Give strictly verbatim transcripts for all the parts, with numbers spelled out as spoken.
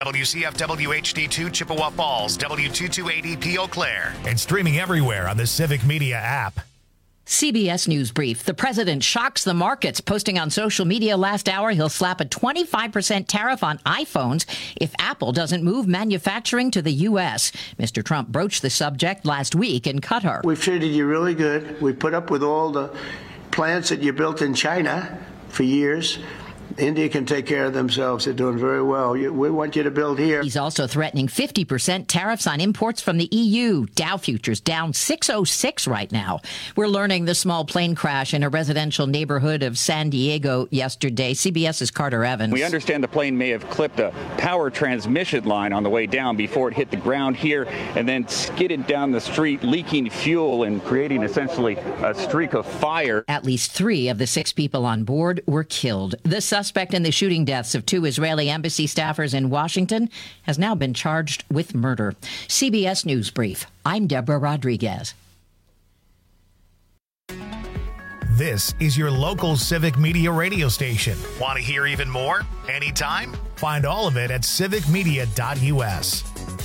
W C F W H D two Chippewa Falls, W two two eight E P Eau Claire, and streaming everywhere on the Civic Media app. C B S News Brief. The president shocks the markets, posting on social media last hour he'll slap a twenty-five percent tariff on iPhones if Apple doesn't move manufacturing to the U S. Mister Trump broached the subject last week in Qatar. We've treated you really good. We put up with all the plants that you built in China for years. India can take care of themselves. They're doing very well. We want you to build here. He's also threatening fifty percent tariffs on imports from the E U. Dow futures down six oh six right now. We're learning the small plane crash in a residential neighborhood of San Diego yesterday. CBS's Carter Evans. We understand the plane may have clipped a power transmission line on the way down before it hit the ground here and then skidded down the street, leaking fuel and creating essentially a streak of fire. At least three of the six people on board were killed. The suspect in the shooting deaths of two Israeli embassy staffers in Washington has now been charged with murder. C B S News Brief. I'm Deborah Rodriguez. This is your local Civic Media radio station. Want to hear even more? Anytime? Find all of it at civic media dot U S.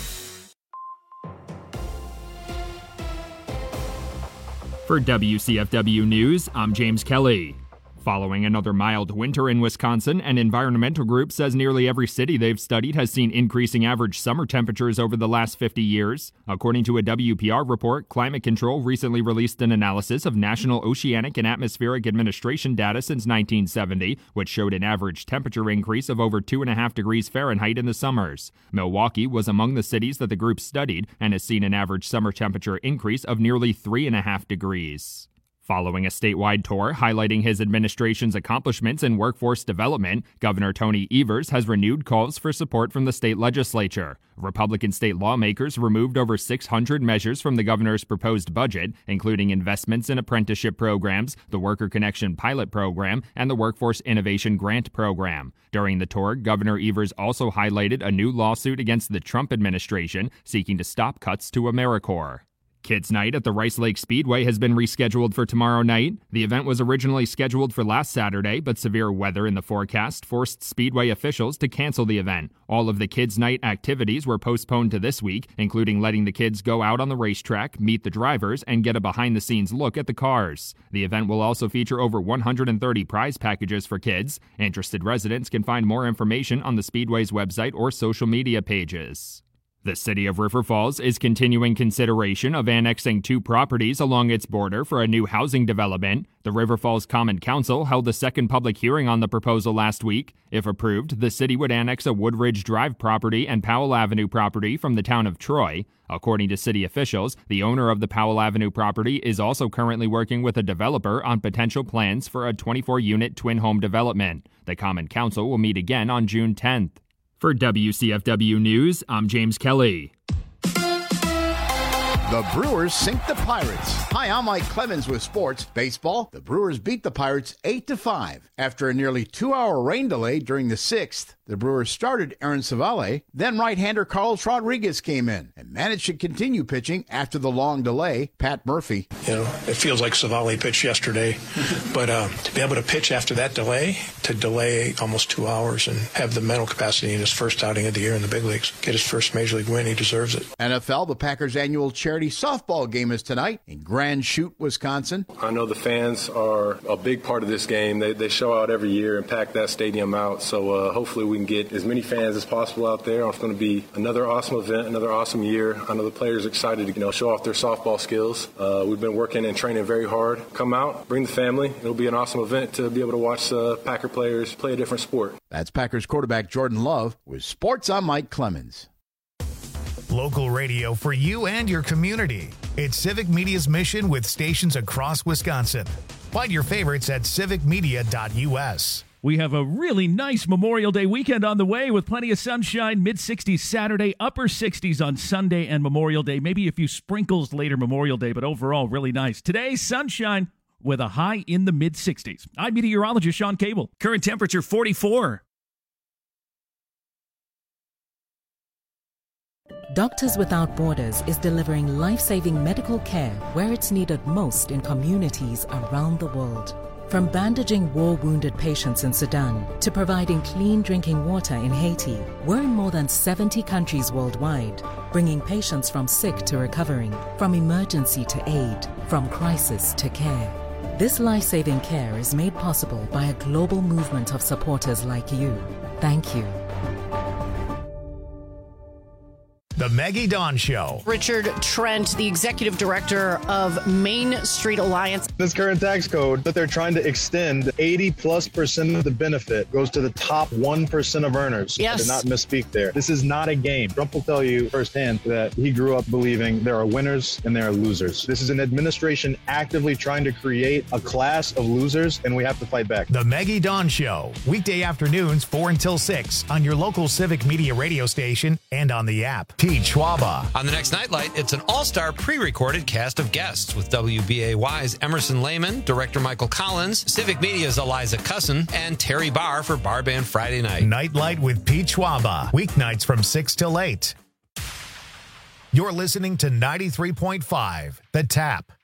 For W C F W News, I'm James Kelly. Following another mild winter in Wisconsin, an environmental group says nearly every city they've studied has seen increasing average summer temperatures over the last fifty years. According to a W P R report, Climate Control recently released an analysis of National Oceanic and Atmospheric Administration data since nineteen seventy, which showed an average temperature increase of over two point five degrees Fahrenheit in the summers. Milwaukee was among the cities that the group studied and has seen an average summer temperature increase of nearly three point five degrees. Following a statewide tour highlighting his administration's accomplishments in workforce development, Governor Tony Evers has renewed calls for support from the state legislature. Republican state lawmakers removed over six hundred measures from the governor's proposed budget, including investments in apprenticeship programs, the Worker Connection pilot program, and the Workforce Innovation Grant program. During the tour, Governor Evers also highlighted a new lawsuit against the Trump administration seeking to stop cuts to AmeriCorps. Kids Night at the Rice Lake Speedway has been rescheduled for tomorrow night. The event was originally scheduled for last Saturday, but severe weather in the forecast forced Speedway officials to cancel the event. All of the Kids Night activities were postponed to this week, including letting the kids go out on the racetrack, meet the drivers, and get a behind-the-scenes look at the cars. The event will also feature over one hundred thirty prize packages for kids. Interested residents can find more information on the Speedway's website or social media pages. The city of River Falls is continuing consideration of annexing two properties along its border for a new housing development. The River Falls Common Council held a second public hearing on the proposal last week. If approved, the city would annex a Woodridge Drive property and Powell Avenue property from the town of Troy. According to city officials, the owner of the Powell Avenue property is also currently working with a developer on potential plans for a twenty-four unit twin home development. The Common Council will meet again on June tenth. For W C F W News, I'm James Kelly. The Brewers sink the Pirates. Hi, I'm Mike Clemens with sports. Baseball, the Brewers beat the Pirates eight to five. After a nearly two-hour rain delay during the sixth, the Brewers started Aaron Civale. Then right-hander Carlos Rodriguez came in and managed to continue pitching after the long delay. Pat Murphy. You know, it feels like Civale pitched yesterday, but uh, to be able to pitch after that delay, to delay almost two hours and have the mental capacity in his first outing of the year in the big leagues, get his first major league win, he deserves it. N F L, the Packers' annual charity softball game is tonight in Grand Chute, Wisconsin. I know the fans are a big part of this game. They, they show out every year and pack that stadium out, so uh, hopefully we can get as many fans as possible out there. It's going to be another awesome event, another awesome year. I know the players are excited to you know show off their softball skills. Uh, we've been working and training very hard. Come out, bring the family. It'll be an awesome event to be able to watch uh, Packer players play a different sport. That's Packers quarterback Jordan Love with Sports. I'm Mike Clemens. Local radio for you and your community. It's Civic Media's mission with stations across Wisconsin. Find your favorites at civic media dot U S. We have a really nice Memorial Day weekend on the way with plenty of sunshine, mid-sixties Saturday, upper sixties on Sunday and Memorial Day. Maybe a few sprinkles later Memorial Day, but overall really nice. Today, sunshine with a high in the mid-sixties. I'm meteorologist Sean Cable. Current temperature forty-four. Doctors Without Borders is delivering life-saving medical care where it's needed most in communities around the world. From bandaging war-wounded patients in Sudan to providing clean drinking water in Haiti, we're in more than seventy countries worldwide, bringing patients from sick to recovering, from emergency to aid, from crisis to care. This life-saving care is made possible by a global movement of supporters like you. Thank you. The Maggie Dawn Show. Richard Trent, the executive director of Main Street Alliance. This current tax code that they're trying to extend, eighty plus percent of the benefit goes to the top one percent of earners. Yes. I did not misspeak there. This is not a game. Trump will tell you firsthand that he grew up believing there are winners and there are losers. This is an administration actively trying to create a class of losers, and we have to fight back. The Maggie Dawn Show. Weekday afternoons, four until six on your local Civic Media radio station and on the app. Pete Schwaba. On the next Nightlight, it's an all-star pre-recorded cast of guests with W B A Y's Emerson Lehman, director Michael Collins, Civic Media's Eliza Cussin, and Terry Barr for Bar Band Friday Night. Nightlight with Pete Schwaba. Weeknights from six till eight. You're listening to ninety-three point five, The Tap.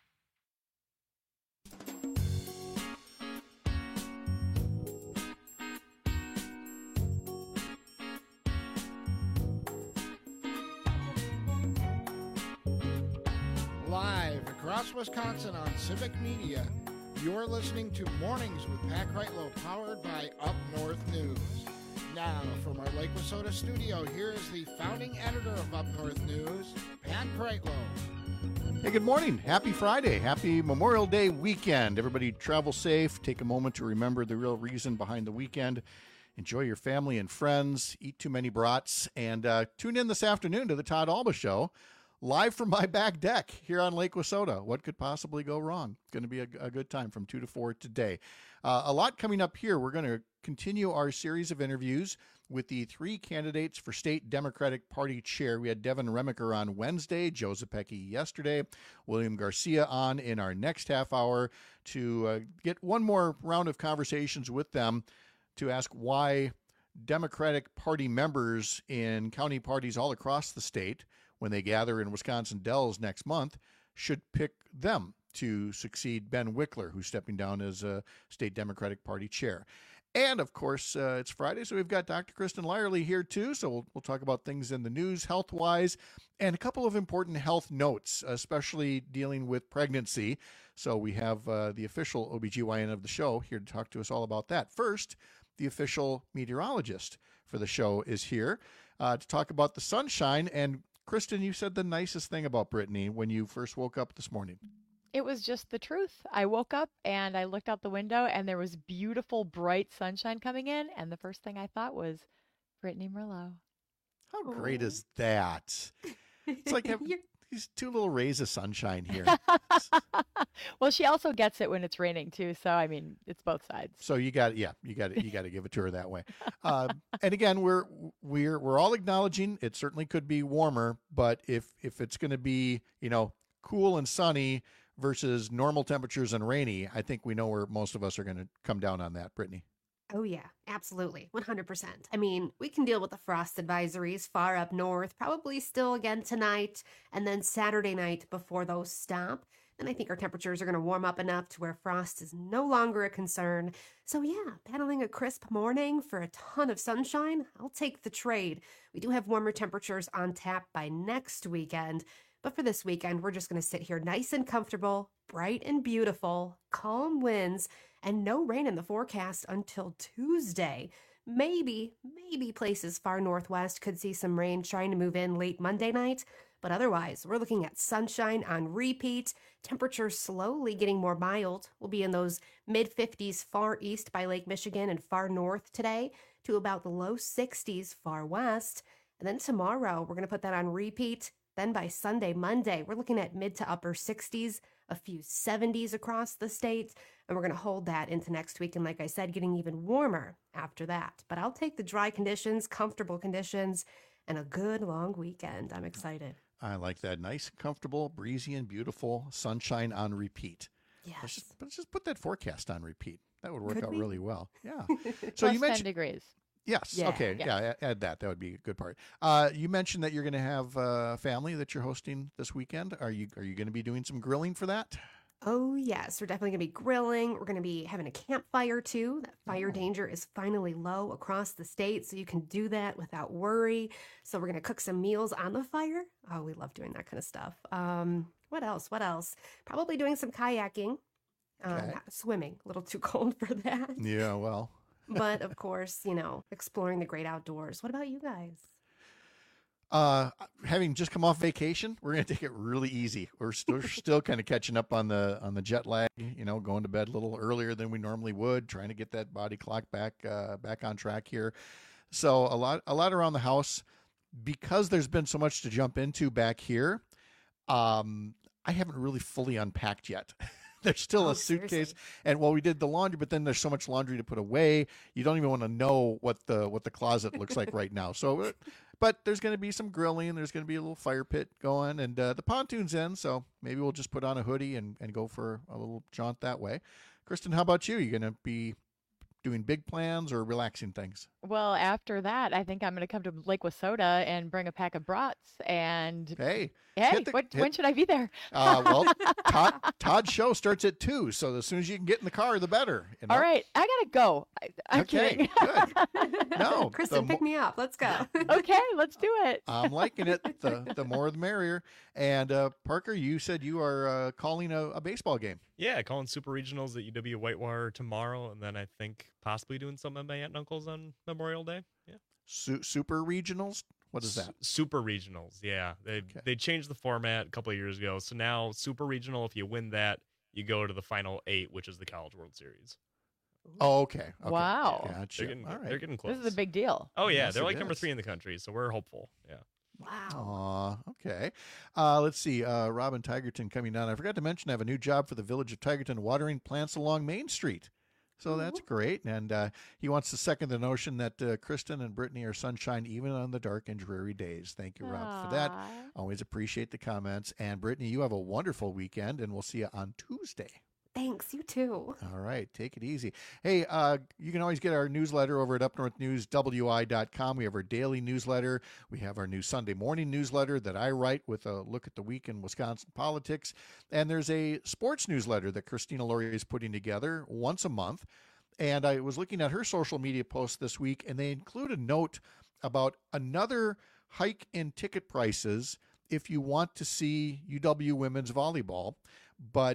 Live across Wisconsin on Civic Media, you're listening to Mornings with Pat Kreitlow, powered by Up North News. Now, from our Lake Wissota studio, here is the founding editor of Up North News, Pat Kreitlow. Hey, good morning. Happy Friday. Happy Memorial Day weekend. Everybody travel safe. Take a moment to remember the real reason behind the weekend. Enjoy your family and friends. Eat too many brats. And uh, tune in this afternoon to the Todd Alba Show. Live from my back deck here on Lake Wissota. What could possibly go wrong? It's going to be a, a good time from two to four today. Uh, a lot coming up here. We're going to continue our series of interviews with the three candidates for state Democratic Party chair. We had Devin Remiker on Wednesday, Joe Zepecki yesterday, William Garcia on in our next half hour to uh, get one more round of conversations with them to ask why Democratic Party members in county parties all across the state, when they gather in Wisconsin Dells next month, should pick them to succeed Ben Wickler, who's stepping down as a state Democratic Party chair. And, of course, uh, it's Friday, so we've got Doctor Kristen Lyerly here, too. So we'll, we'll talk about things in the news, health-wise, and a couple of important health notes, especially dealing with pregnancy. So we have uh, the official O B G Y N of the show here to talk to us all about that. First, the official meteorologist for the show is here uh, to talk about the sunshine. And Kristen, you said the nicest thing about Brittany when you first woke up this morning. It was just the truth. I woke up and I looked out the window and there was beautiful, bright sunshine coming in. And the first thing I thought was Brittany Merlot. How great is that? It's like have, these two little rays of sunshine here. Well, she also gets it when it's raining too. So, I mean, it's both sides. So you got, yeah, you got to, you got to give it to her that way. Uh, and again, we're, we're, we're all acknowledging it certainly could be warmer, but if, if it's going to be, you know, cool and sunny versus normal temperatures and rainy, I think we know where most of us are going to come down on that, Brittany. Oh, yeah, absolutely. one hundred percent. I mean, we can deal with the frost advisories far up north, probably still again tonight, and then Saturday night before those stop. And I think our temperatures are going to warm up enough to where frost is no longer a concern. So yeah, battling a crisp morning for a ton of sunshine, I'll take the trade. We do have warmer temperatures on tap by next weekend. But for this weekend, we're just going to sit here nice and comfortable, bright and beautiful, calm winds, and no rain in the forecast until Tuesday. Maybe, maybe places far northwest could see some rain trying to move in late Monday night. But otherwise, we're looking at sunshine on repeat, temperatures slowly getting more mild. We'll be in those mid fifties far east by Lake Michigan and far north today to about the low sixties far west. And then tomorrow, we're going to put that on repeat. Then by Sunday, Monday, we're looking at mid to upper sixties, a few seventies across the state. And we're going to hold that into next week. And like I said, getting even warmer after that. But I'll take the dry conditions, comfortable conditions, and a good long weekend. I'm excited. I like that. Nice, comfortable, breezy, and beautiful sunshine on repeat. Yes. Let's just, let's just put that forecast on repeat. That would work Could out we? really well. Yeah. So you you mentioned ten degrees. Yes. Yeah, okay. yeah. Yeah. Add that. That would be a good part. Uh, you mentioned that you're going to have a family that you're hosting this weekend. Are you Are you going to be doing some grilling for that? Oh, yes. We're definitely going to be grilling. We're going to be having a campfire, too. That fire danger is finally low across the state, so you can do that without worry. So we're going to cook some meals on the fire. Oh, we love doing that kind of stuff. Um, what else? What else? Probably doing some kayaking. Um, Okay. not swimming. A little too cold for that. Yeah, well. But, of course, you know, exploring the great outdoors. What about you guys? Uh, having just come off vacation, we're gonna take it really easy. We're still we're still kind of catching up on the on the jet lag. You know, going to bed a little earlier than we normally would, trying to get that body clock back uh, back on track here. So a lot a lot around the house because there's been so much to jump into back here. Um, I haven't really fully unpacked yet. There's still Oh, a suitcase, seriously? and well, we did the laundry, but then there's so much laundry to put away. You don't even want to know what the what the closet looks like right now. So, uh, but there's going to be some grilling. There's going to be a little fire pit going, and uh, the pontoon's in. So maybe we'll just put on a hoodie and, and go for a little jaunt that way. Kristen, how about you? You going to be doing big plans or relaxing things? Well, after that, I think I'm going to come to Lake Wissota and bring a pack of brats. And Hey, hey, hit the- what, hit- when should I be there? Uh, well, Todd Todd's show starts at two, so as soon as you can get in the car, the better. You know? All right, I gotta go. I, I'm Okay, kidding. good. No, Kristen, the pick mo- me up. Let's go. Okay, let's do it. I'm liking it. The the more the merrier. And uh, Parker, you said you are uh, calling a, a baseball game. Yeah, calling super regionals at U W Whitewater tomorrow, and then I think possibly doing some at my aunt and uncle's on Memorial Day. Yeah, Su- super regionals. What is that? S- super regionals. Yeah, they they changed the format a couple of years ago, so now super regional. If you win that, you go to the final eight, which is the College World Series. Oh, okay. okay. Wow. Gotcha. They're getting, All right. they're getting close. This is a big deal. Oh yeah, Yes, they're it like number is. three in the country, so we're hopeful. Yeah. Wow. Aw, okay. Uh, let's see. Uh, Robin Tigerton coming down. I forgot to mention I have a new job for the Village of Tigerton, watering plants along Main Street. So that's great. And uh, he wants to second the notion that uh, Kristen and Brittany are sunshine even on the dark and dreary days. Thank you, Rob, for that. Always appreciate the comments. And Brittany, you have a wonderful weekend, and we'll see you on Tuesday. Thanks. You too. All right, take it easy. Hey, uh, you can always get our newsletter over at up north news w i dot com. We have our daily newsletter. We have our new Sunday morning newsletter that I write with a look at the week in Wisconsin politics. And there's a sports newsletter that Christina Laurie is putting together once a month. And I was looking at her social media posts this week, and they include a note about another hike in ticket prices if you want to see U W women's volleyball. But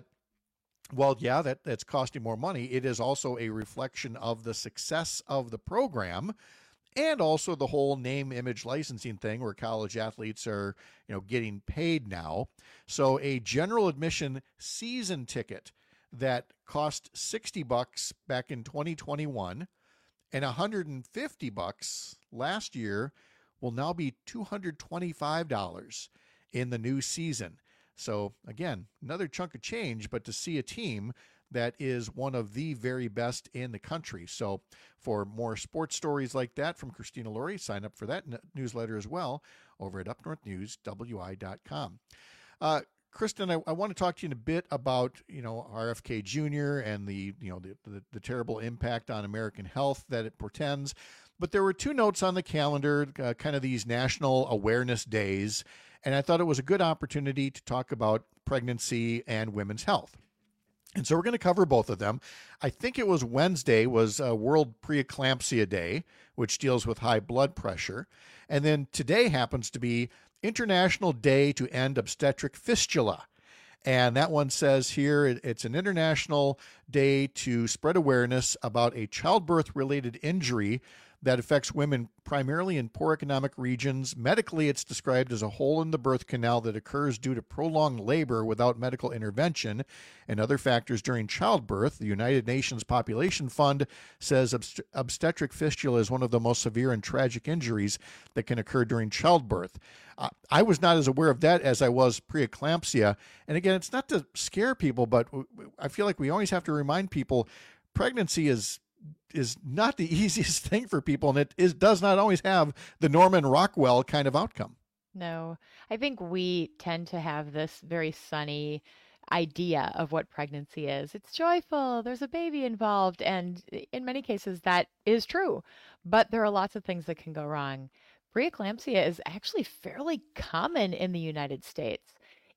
well, yeah, that, that's costing more money. It is also a reflection of the success of the program and also the whole name, image licensing thing where college athletes are, you know, getting paid now. So a general admission season ticket that cost sixty bucks back in twenty twenty-one and one hundred fifty bucks last year will now be two hundred twenty-five dollars in the new season. So again, another chunk of change, but to see a team that is one of the very best in the country. So for more sports stories like that from Christina Laurie, sign up for that n- newsletter as well over at up north news w i dot com. Uh, Kristen, I, I want to talk to you in a bit about, you know, R F K Junior and the, you know, the, the, the terrible impact on American health that it portends. But there were two notes on the calendar, uh, kind of these national awareness days. And I thought it was a good opportunity to talk about pregnancy and women's health. And so we're going to cover both of them. I think it was Wednesday was uh, World Preeclampsia Day, which deals with high blood pressure. And then today happens to be International Day to End Obstetric Fistula. And that one says here it- it's an international day to spread awareness about a childbirth-related injury that affects women primarily in poor economic regions. Medically, it's described as a hole in the birth canal that occurs due to prolonged labor without medical intervention and other factors during childbirth. The United Nations Population Fund says obst- obstetric fistula is one of the most severe and tragic injuries that can occur during childbirth. Uh, I was not as aware of that as I was preeclampsia. And again, it's not to scare people, but w- w- I feel like we always have to remind people pregnancy is is not the easiest thing for people, and it is does not always have the Norman Rockwell kind of outcome. No, I think we tend to have this very sunny idea of what pregnancy is. It's joyful, there's a baby involved, and in many cases that is true. But there are lots of things that can go wrong. Preeclampsia is actually fairly common in the United States.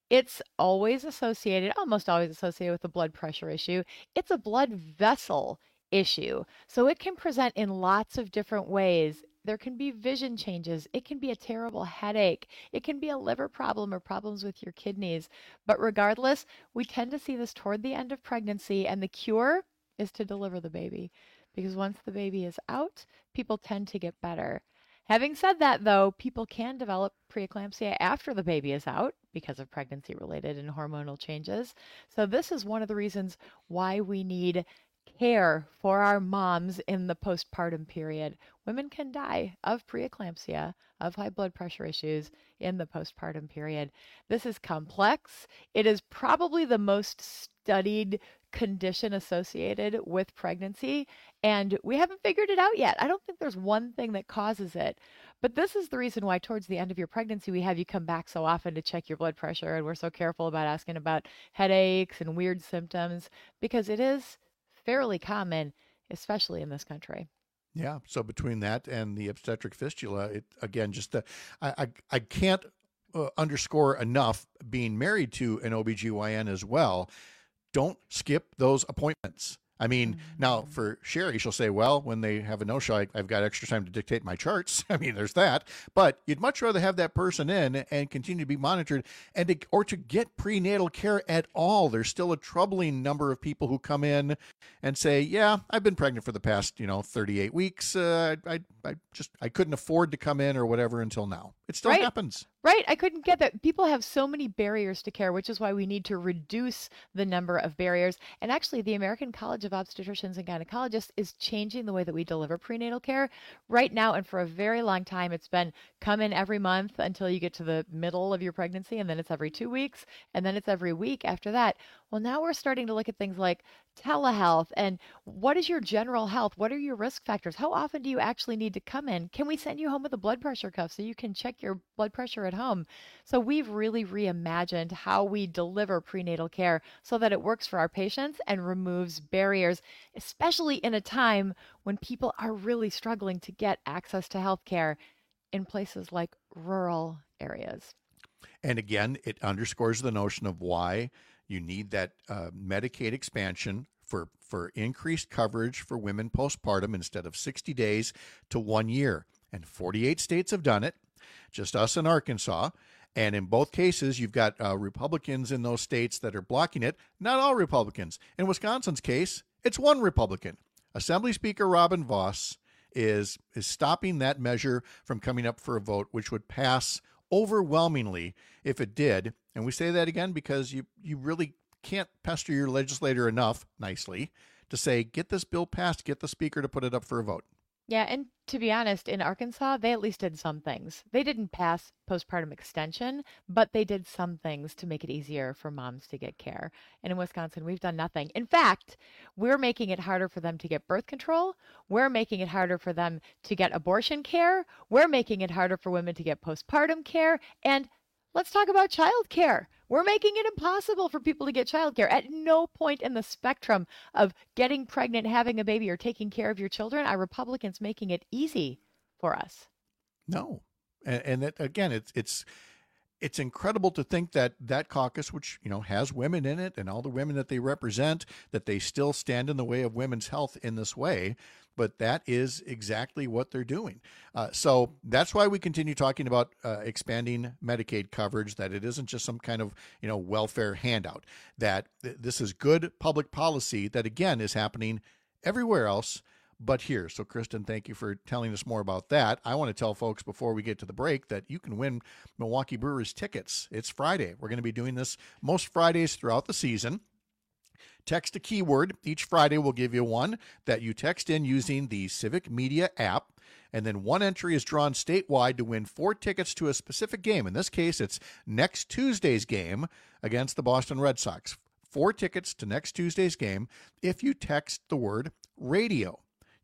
It's always associated, almost always associated with a blood pressure issue. It's a blood vessel issue. So it can present in lots of different ways. There can be vision changes. It can be a terrible headache. It can be a liver problem or problems with your kidneys. But regardless, we tend to see this toward the end of pregnancy, and the cure is to deliver the baby. Because once the baby is out, people tend to get better. Having said that, though, people can develop preeclampsia after the baby is out because of pregnancy-related and hormonal changes. So this is one of the reasons why we need care for our moms in the postpartum period. Women can die of preeclampsia, of high blood pressure issues in the postpartum period. This is complex. It is probably the most studied condition associated with pregnancy, and we haven't figured it out yet. I don't think there's one thing that causes it, but this is the reason why towards the end of your pregnancy we have you come back so often to check your blood pressure, and we're so careful about asking about headaches and weird symptoms, because it is fairly common, especially in this country. Yeah. So between that and the obstetric fistula, it again, just the, I, I, I can't uh, underscore enough being married to an O B G Y N as well. Don't skip those appointments. I mean, mm-hmm. now for Sherry, she'll say, well, when they have a no-show, I, I've got extra time to dictate my charts. I mean, there's that. But you'd much rather have that person in and continue to be monitored, and to, or to get prenatal care at all. There's still a troubling number of people who come in and say, yeah, I've been pregnant for the past, you know, thirty-eight weeks. Uh, I, I just, I couldn't afford to come in or whatever until now. It still right. happens. Right. I couldn't get that. People have so many barriers to care, which is why we need to reduce the number of barriers. And actually, the American College of Obstetricians and Gynecologists is changing the way that we deliver prenatal care right now. And for a very long time, it's been come in every month until you get to the middle of your pregnancy, and then it's every two weeks, and then it's every week after that. Well, now we're starting to look at things like telehealth and what is your general health? What are your risk factors? How often do you actually need to come in? Can we send you home with a blood pressure cuff so you can check your blood pressure at home? So we've really reimagined how we deliver prenatal care so that it works for our patients and removes barriers, especially in a time when people are really struggling to get access to health care in places like rural areas. And again, it underscores the notion of why you need that uh, Medicaid expansion for, for increased coverage for women postpartum instead of sixty days to one year. And forty-eight states have done it, just us in Arkansas. And in both cases, you've got uh, Republicans in those states that are blocking it. Not all Republicans. In Wisconsin's case, it's one Republican. Assembly Speaker Robin Vos is, is stopping that measure from coming up for a vote, which would pass overwhelmingly if it did. And we say that again because you, you really can't pester your legislator enough nicely to say, get this bill passed, get the speaker to put it up for a vote. Yeah, and to be honest, in Arkansas, they at least did some things. They didn't pass postpartum extension, but they did some things to make it easier for moms to get care. And in Wisconsin, we've done nothing. In fact, we're making it harder for them to get birth control. We're making it harder for them to get abortion care. We're making it harder for women to get postpartum care. And let's talk about child care. We're making it impossible for people to get child care. At no point in the spectrum of getting pregnant, having a baby, or taking care of your children are Republicans making it easy for us. No. And, and that, again, it's it's it's incredible to think that that caucus, which, you know, has women in it and all the women that they represent, that they still stand in the way of women's health in this way. But that is exactly what they're doing. Uh, so that's why we continue talking about uh, expanding Medicaid coverage, that it isn't just some kind of, you know, welfare handout, that th- this is good public policy that, again, is happening everywhere else but here. So, Kristen, thank you for telling us more about that. I want to tell folks before we get to the break that you can win Milwaukee Brewers tickets. It's Friday. We're going to be doing this most Fridays throughout the season. Text a keyword. Each Friday we'll give you one that you text in using the Civic Media app, and then one entry is drawn statewide to win four tickets to a specific game. In this case, it's next Tuesday's game against the Boston Red Sox. Four tickets to next Tuesday's game if you text the word radio.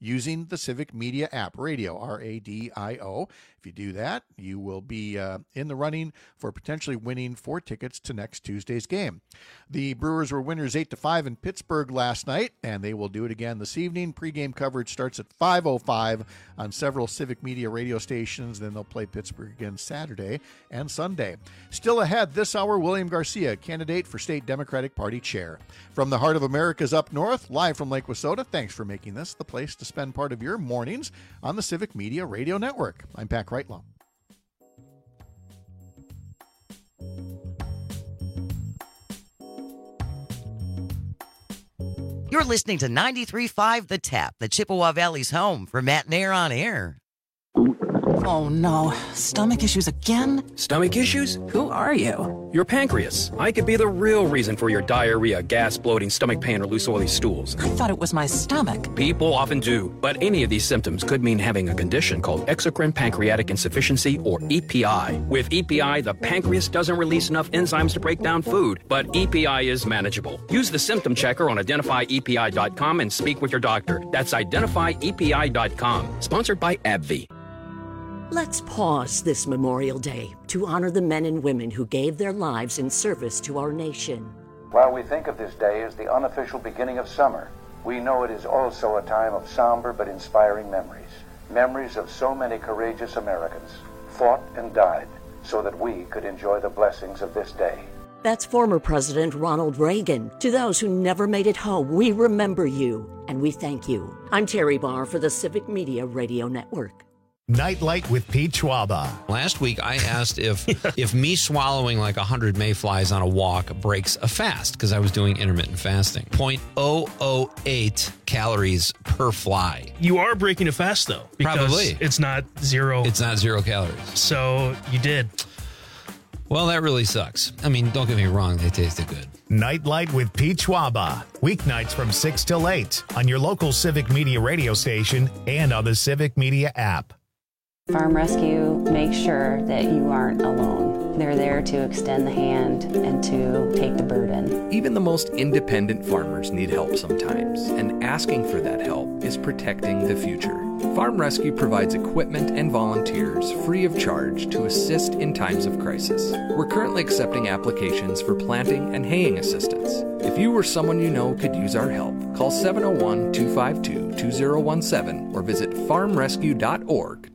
using the Civic Media app, radio, R A D I O. If you do that, you will be uh, in the running for potentially winning four tickets to next Tuesday's game. The Brewers were winners eight to five in Pittsburgh last night, and they will do it again this evening. Pre-game coverage starts at five oh five on several Civic Media radio stations. Then they'll play Pittsburgh again Saturday and Sunday. Still ahead this hour, William Garcia, candidate for state Democratic Party chair. From the heart of America's up north, live from Lake Wissota, thanks for making this the place to spend part of your mornings on the Civic Media Radio Network. I'm Pat Kreitlow. You're listening to ninety-three point five The Tap, the Chippewa Valley's home for Matt Nair on air. Oh no, stomach issues again? Stomach issues? Who are you? Your pancreas. I could be the real reason for your diarrhea, gas, bloating, stomach pain, or loose oily stools. I thought it was my stomach. People often do, but any of these symptoms could mean having a condition called exocrine pancreatic insufficiency, or E P I. With E P I, the pancreas doesn't release enough enzymes to break down food, but E P I is manageable. Use the symptom checker on identify E P I dot com and speak with your doctor. That's identify E P I dot com. Sponsored by AbbVie. Let's pause this Memorial Day to honor the men and women who gave their lives in service to our nation. While we think of this day as the unofficial beginning of summer, we know it is also a time of somber but inspiring memories. Memories of so many courageous Americans fought and died so that we could enjoy the blessings of this day. That's former President Ronald Reagan. To those who never made it home, we remember you and we thank you. I'm Terry Barr for the Civic Media Radio Network. Nightlight with Pete Schwaba. Last week, I asked if if me swallowing like one hundred mayflies on a walk breaks a fast, because I was doing intermittent fasting. zero point zero zero eight calories per fly. You are breaking a fast, though. Because Probably. It's not zero. It's not zero calories. So you did. Well, that really sucks. I mean, don't get me wrong. They tasted good. Nightlight with Pete Schwaba. Weeknights from six till eight on your local Civic Media radio station and on the Civic Media app. Farm Rescue makes sure that you aren't alone. They're there to extend the hand and to take the burden. Even the most independent farmers need help sometimes, and asking for that help is protecting the future. Farm Rescue provides equipment and volunteers free of charge to assist in times of crisis. We're currently accepting applications for planting and haying assistance. If you or someone you know could use our help, call seven oh one, two five two, two oh one seven or visit farm rescue dot org.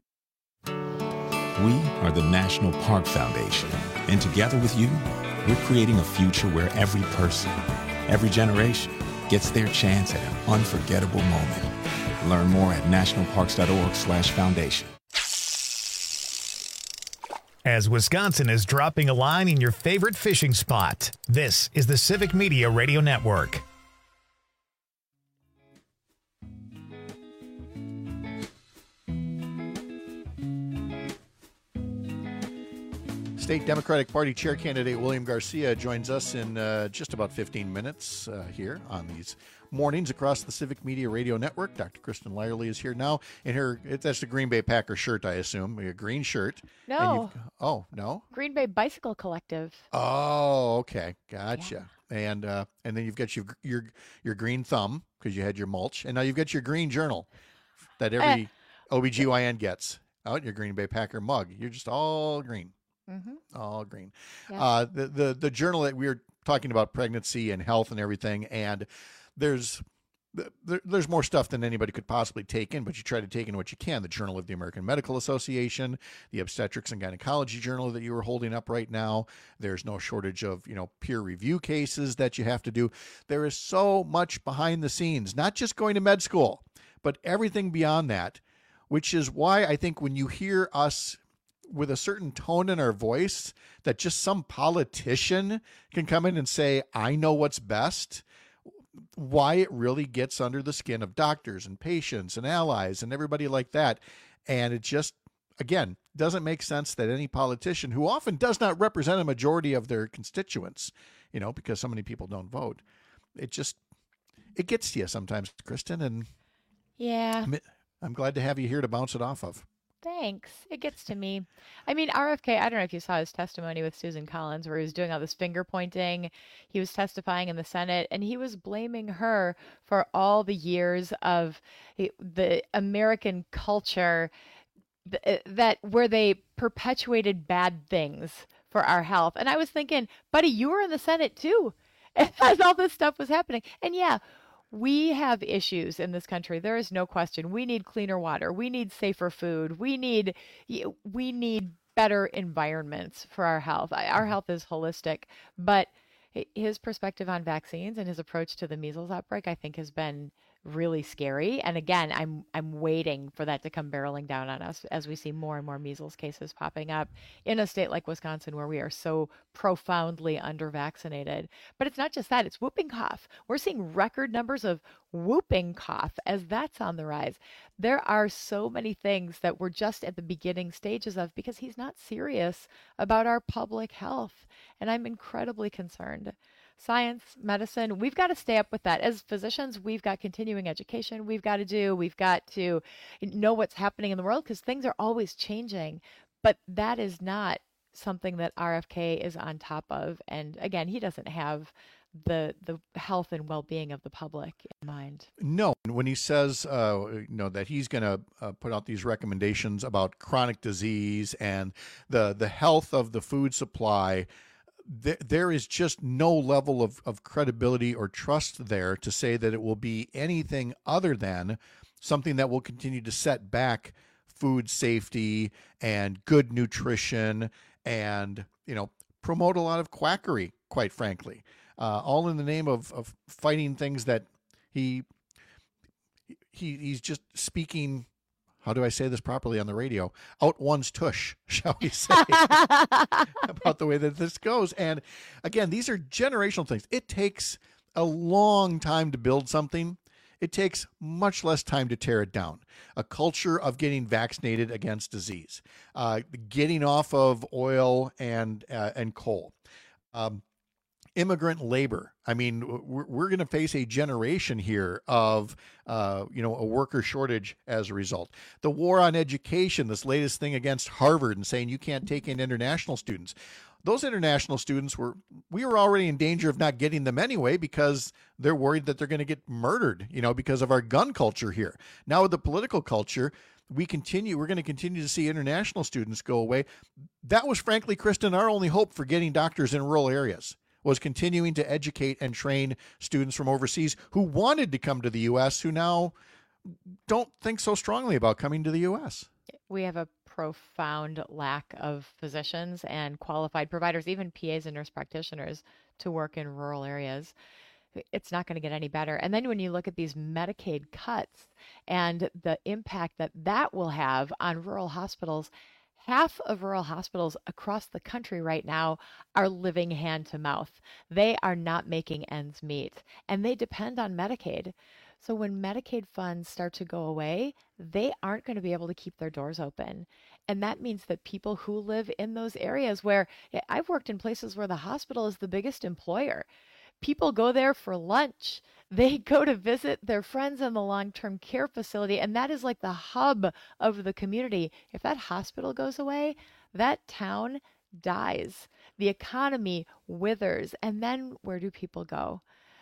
We are the National Park Foundation, and together with you, we're creating a future where every person, every generation, gets their chance at an unforgettable moment. Learn more at national parks dot org slash foundation. As Wisconsin is dropping a line in your favorite fishing spot, this is the Civic Media Radio Network. State Democratic Party Chair candidate William Garcia joins us in uh, just about fifteen minutes uh, here on these mornings across the Civic Media Radio Network. Doctor Kristen Lyerly is here now in her, it, that's the Green Bay Packer shirt, I assume, a green shirt. No. Oh, no? Green Bay Bicycle Collective. Oh, okay. Gotcha. Yeah. And uh, and then you've got your your, your green thumb because you had your mulch. And now you've got your green journal that every uh, O B G Y N gets out, your Green Bay Packer mug. You're just all green. Mm-hmm. All green. Yeah. Uh, the, the the journal that we were talking about pregnancy and health and everything, and there's there, there's more stuff than anybody could possibly take in, but you try to take in what you can. The Journal of the American Medical Association, the Obstetrics and Gynecology Journal that you were holding up right now. There's no shortage of, you know, peer review cases that you have to do. There is so much behind the scenes, not just going to med school, but everything beyond that, which is why I think when you hear us with a certain tone in our voice that just some politician can come in and say, I know what's best, why it really gets under the skin of doctors and patients and allies and everybody like that. And it just, again, doesn't make sense that any politician who often does not represent a majority of their constituents, you know, because so many people don't vote, it just, it gets to you sometimes, Kristen. And yeah, I'm, I'm glad to have you here to bounce it off of. Thanks. It gets to me. I mean, R F K, I don't know if you saw his testimony with Susan Collins, where he was doing all this finger pointing. He was testifying in the Senate, and he was blaming her for all the years of the American culture that where they perpetuated bad things for our health. And I was thinking, buddy, you were in the Senate too, as all this stuff was happening. And yeah, we have issues in this country. There is no question. We need cleaner water. We need safer food. We need we need better environments for our health. Our health is holistic, but his perspective on vaccines and his approach to the measles outbreak, I think, has been really scary. And again, I'm I'm waiting for that to come barreling down on us as we see more and more measles cases popping up in a state like Wisconsin, where we are so profoundly under-vaccinated. But it's not just that, it's whooping cough. We're seeing record numbers of whooping cough as that's on the rise. There are so many things that we're just at the beginning stages of because he's not serious about our public health. And I'm incredibly concerned. Science, medicine, we've got to stay up with that. As physicians, we've got continuing education we've got to do. We've got to know what's happening in the world because things are always changing. But that is not something that R F K is on top of. And again, he doesn't have the the health and well-being of the public in mind. No. When he says uh, you know, that he's going to uh, put out these recommendations about chronic disease and the, the health of the food supply, there is just no level of, of credibility or trust there to say that it will be anything other than something that will continue to set back food safety and good nutrition and, you know, promote a lot of quackery, quite frankly, uh, all in the name of, of fighting things that he, he he's just speaking. How do I say this properly on the radio? Out one's tush, shall we say, about the way that this goes. And again, these are generational things. It takes a long time to build something. It takes much less time to tear it down. A culture of getting vaccinated against disease, uh, getting off of oil and uh, and coal. Um, Immigrant labor. I mean, we're, we're going to face a generation here of, uh, you know, a worker shortage as a result. The war on education, this latest thing against Harvard and saying you can't take in international students. Those international students were, we were already in danger of not getting them anyway because they're worried that they're going to get murdered, you know, because of our gun culture here. Now with the political culture, we continue, we're going to continue to see international students go away. That was, frankly, Kristen, our only hope for getting doctors in rural areas, was continuing to educate and train students from overseas who wanted to come to the U S, who now don't think so strongly about coming to the U S. We have a profound lack of physicians and qualified providers, even P As and nurse practitioners, to work in rural areas. It's not going to get any better. And then when you look at these Medicaid cuts and the impact that that will have on rural hospitals, half of rural hospitals across the country right now are living hand to mouth. They are not making ends meet, and they depend on Medicaid. So when Medicaid funds start to go away, they aren't going to be able to keep their doors open. And that means that people who live in those areas where I've worked in places where the hospital is the biggest employer. People go there for lunch. They go to visit their friends in the long-term care facility, and that is like the hub of the community. If that hospital goes away, that town dies. The economy withers, and then where do people go?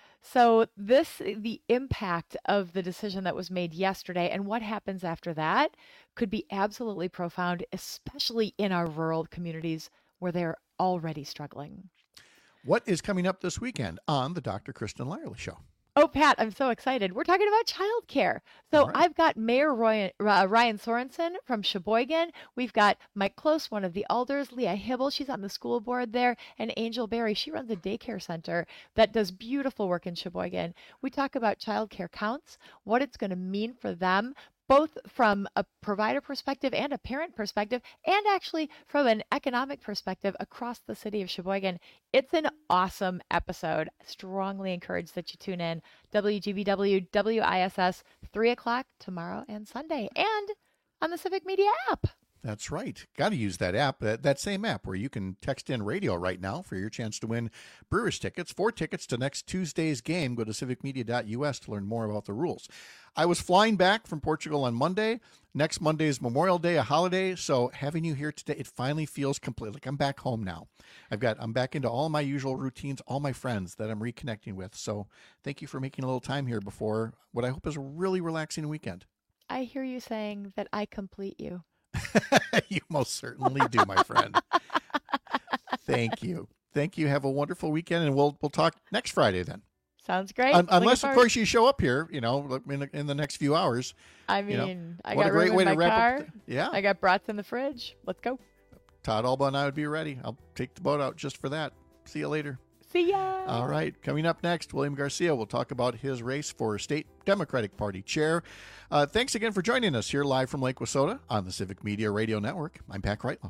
So this, the impact of the decision that was made yesterday and what happens after that could be absolutely profound, especially in our rural communities where they're already struggling. What is coming up this weekend on the Doctor Kristen Lyerly Show? Oh, Pat, I'm so excited. We're talking about childcare. So right. I've got Mayor Roy, uh, Ryan Sorensen from Sheboygan. We've got Mike Close, one of the elders, Leah Hibble. She's on the school board there. And Angel Berry. She runs a daycare center that does beautiful work in Sheboygan. We talk about childcare counts, what it's going to mean for them, both from a provider perspective and a parent perspective, and actually from an economic perspective across the city of Sheboygan. It's an awesome episode. Strongly encourage that you tune in. W G B W W I S S, three o'clock tomorrow and Sunday, and on the Civic Media app. That's right. Got to use that app, that, that same app where you can text in radio right now for your chance to win Brewers tickets. Four tickets to next Tuesday's game. Go to civic media dot u s to learn more about the rules. I was flying back from Portugal on Monday. Next Monday is Memorial Day, a holiday. So having you here today, it finally feels complete. Like I'm back home now. I've got, I'm back into all my usual routines, all my friends that I'm reconnecting with. So thank you for making a little time here before what I hope is a really relaxing weekend. I hear you saying that I complete you. You most certainly do, my friend. Thank you. Thank you. Have a wonderful weekend, and we'll we'll talk next Friday then. Sounds great. Un- unless, of course, you show up here, you know, in the, in the next few hours. I mean, you know. I What got a great room way in to my wrap car. up. The, yeah. I got brats in the fridge. Let's go. Todd Alba and I would be ready. I'll take the boat out just for that. See you later. See ya. All right. Coming up next, William Garcia will talk about his race for state Democratic Party chair. Uh, thanks again for joining us here live from Lake Wissota on the Civic Media Radio Network. I'm Pat Kreitlow.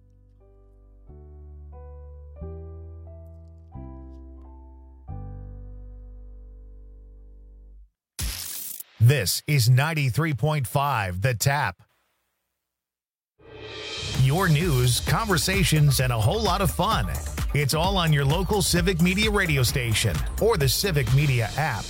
This is ninety-three point five The Tap. Your news, conversations, and a whole lot of fun. It's all on your local Civic Media radio station or the Civic Media app.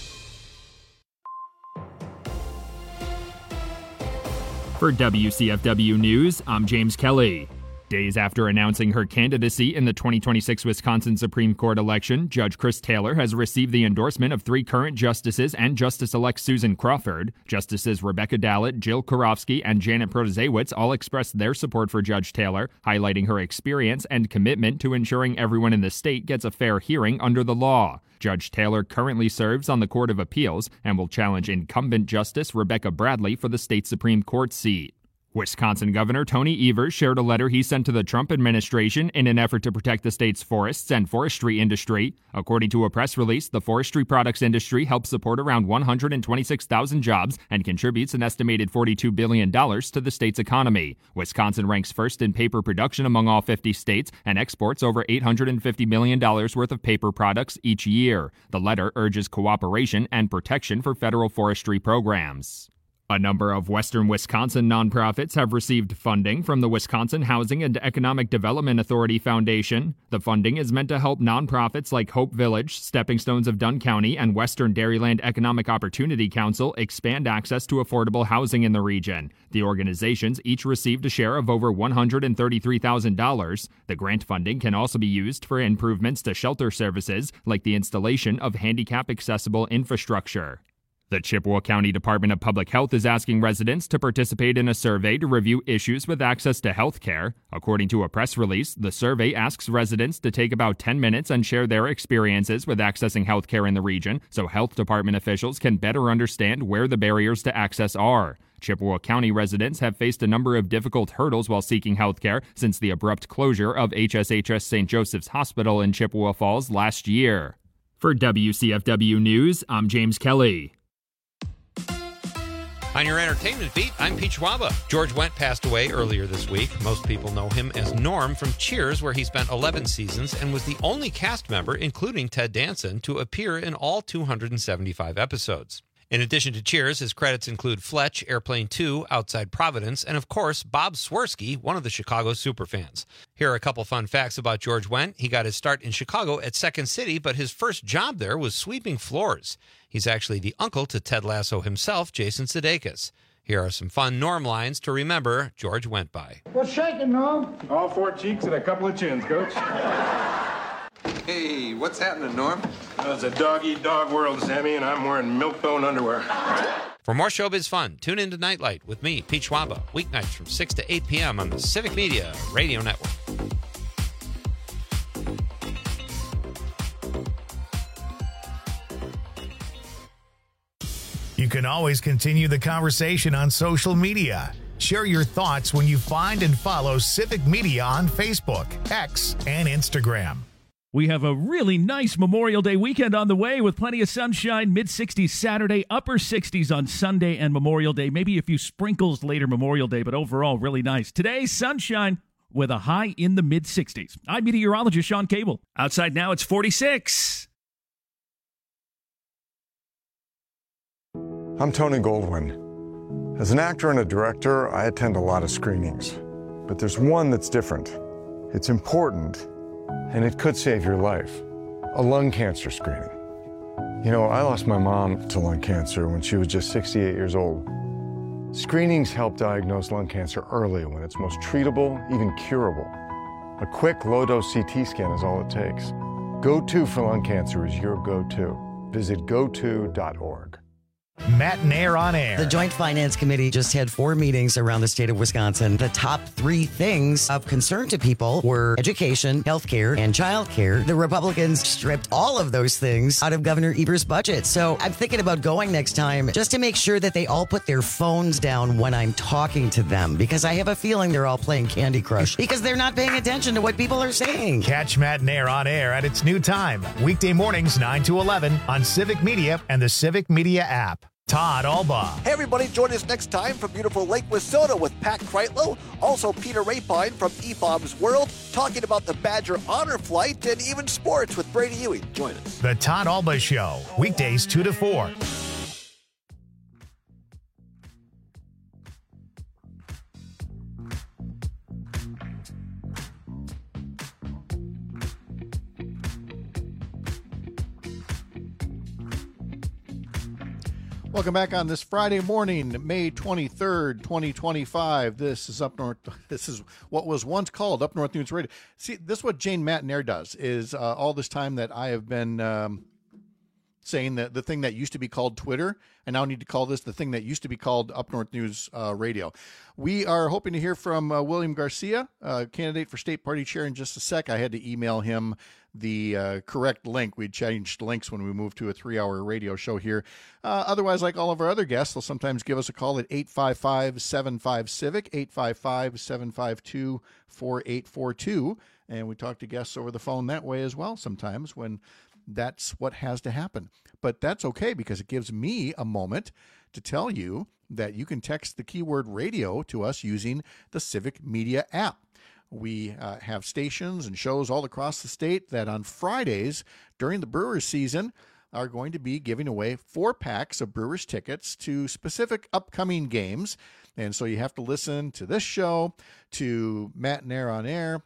For W C F W News, I'm James Kelly. Days after announcing her candidacy in the twenty twenty-six Wisconsin Supreme Court election, Judge Chris Taylor has received the endorsement of three current justices and Justice-elect Susan Crawford. Justices Rebecca Dallett, Jill Karofsky, and Janet Protasiewicz all expressed their support for Judge Taylor, highlighting her experience and commitment to ensuring everyone in the state gets a fair hearing under the law. Judge Taylor currently serves on the Court of Appeals and will challenge incumbent Justice Rebecca Bradley for the state Supreme Court seat. Wisconsin Governor Tony Evers shared a letter he sent to the Trump administration in an effort to protect the state's forests and forestry industry. According to a press release, the forestry products industry helps support around one hundred twenty-six thousand jobs and contributes an estimated forty-two billion dollars to the state's economy. Wisconsin ranks first in paper production among all fifty states and exports over eight hundred fifty million dollars worth of paper products each year. The letter urges cooperation and protection for federal forestry programs. A number of Western Wisconsin nonprofits have received funding from the Wisconsin Housing and Economic Development Authority Foundation. The funding is meant to help nonprofits like Hope Village, Stepping Stones of Dunn County, and Western Dairyland Economic Opportunity Council expand access to affordable housing in the region. The organizations each received a share of over one hundred thirty-three thousand dollars. The grant funding can also be used for improvements to shelter services, like the installation of handicap-accessible infrastructure. The Chippewa County Department of Public Health is asking residents to participate in a survey to review issues with access to health care. According to a press release, the survey asks residents to take about ten minutes and share their experiences with accessing health care in the region so health department officials can better understand where the barriers to access are. Chippewa County residents have faced a number of difficult hurdles while seeking health care since the abrupt closure of H S H S Saint Joseph's Hospital in Chippewa Falls last year. For W C F W News, I'm James Kelly. On your entertainment beat, I'm Pete Schwaba. George Wendt passed away earlier this week. Most people know him as Norm from Cheers, where he spent eleven seasons and was the only cast member, including Ted Danson, to appear in all two hundred seventy-five episodes. In addition to Cheers, his credits include Fletch, Airplane two, Outside Providence, and of course, Bob Swirsky, one of the Chicago superfans. Here are a couple fun facts about George Wendt. He got his start in Chicago at Second City, but his first job there was sweeping floors. He's actually the uncle to Ted Lasso himself, Jason Sudeikis. Here are some fun Norm lines to remember George Wendt by. What's shaking, Norm? All four cheeks and a couple of chins, Coach. Hey, what's happening, Norm? Uh, it's a dog-eat-dog world, Sammy, and I'm wearing milk-bone underwear. For more showbiz fun, tune into Nightlight with me, Pete Schwaba, weeknights from six to eight p.m. on the Civic Media Radio Network. You can always continue the conversation on social media. Share your thoughts when you find and follow Civic Media on Facebook, X, and Instagram. We have a really nice Memorial Day weekend on the way with plenty of sunshine, mid-sixties Saturday, upper sixties on Sunday and Memorial Day. Maybe a few sprinkles later Memorial Day, but overall really nice. Today, sunshine with a high in the mid-sixties. I'm meteorologist Sean Cable. Outside now, it's forty-six. I'm Tony Goldwyn. As an actor and a director, I attend a lot of screenings, but there's one that's different. It's important, and it could save your life. A lung cancer screening. You know, I lost my mom to lung cancer when she was just sixty-eight years old. Screenings help diagnose lung cancer early when it's most treatable, even curable. A quick low-dose C T scan is all it takes. Go To for lung cancer is your go-to. Visit go to dot org. Matt and Air on Air. The Joint Finance Committee just had four meetings around the state of Wisconsin. The top three things of concern to people were education, healthcare, and childcare. The Republicans stripped all of those things out of Governor Evers' budget. So I'm thinking about going next time just to make sure that they all put their phones down when I'm talking to them, because I have a feeling they're all playing Candy Crush because they're not paying attention to what people are saying. Catch Matt and Air on Air at its new time, weekday mornings nine to eleven on Civic Media and the Civic Media app. Todd Alba. Hey, everybody, join us next time from beautiful Lake Wissota with Pat Kreitlow, also Peter Rapine from E F O M's World, talking about the Badger Honor Flight and even sports with Brady Ewing. Join us. The Todd Alba Show, weekdays two to four. Welcome back on this Friday morning, May twenty-third, twenty twenty-five. This is Up North. This is what was once called Up North News Radio. See, this is what Jane Matt and Air does, is uh, all this time that I have been um, saying that the thing that used to be called Twitter, I now need to call this the thing that used to be called Up North News uh, Radio. We are hoping to hear from uh, William Garcia, uh, candidate for state party chair, in just a sec. I had to email him the uh, correct link. We'd changed links when we moved to a three-hour radio show here. Uh, otherwise, like all of our other guests, they'll sometimes give us a call at eight five five, seven five, CIVIC, eight five five, seven five two, four eight four two. And we talk to guests over the phone that way as well sometimes when that's what has to happen. But that's okay, because it gives me a moment to tell you that you can text the keyword radio to us using the Civic Media app. We uh, have stations and shows all across the state that on Fridays during the Brewers season are going to be giving away four packs of Brewers tickets to specific upcoming games. And so you have to listen to this show, to Matt and Air on Air,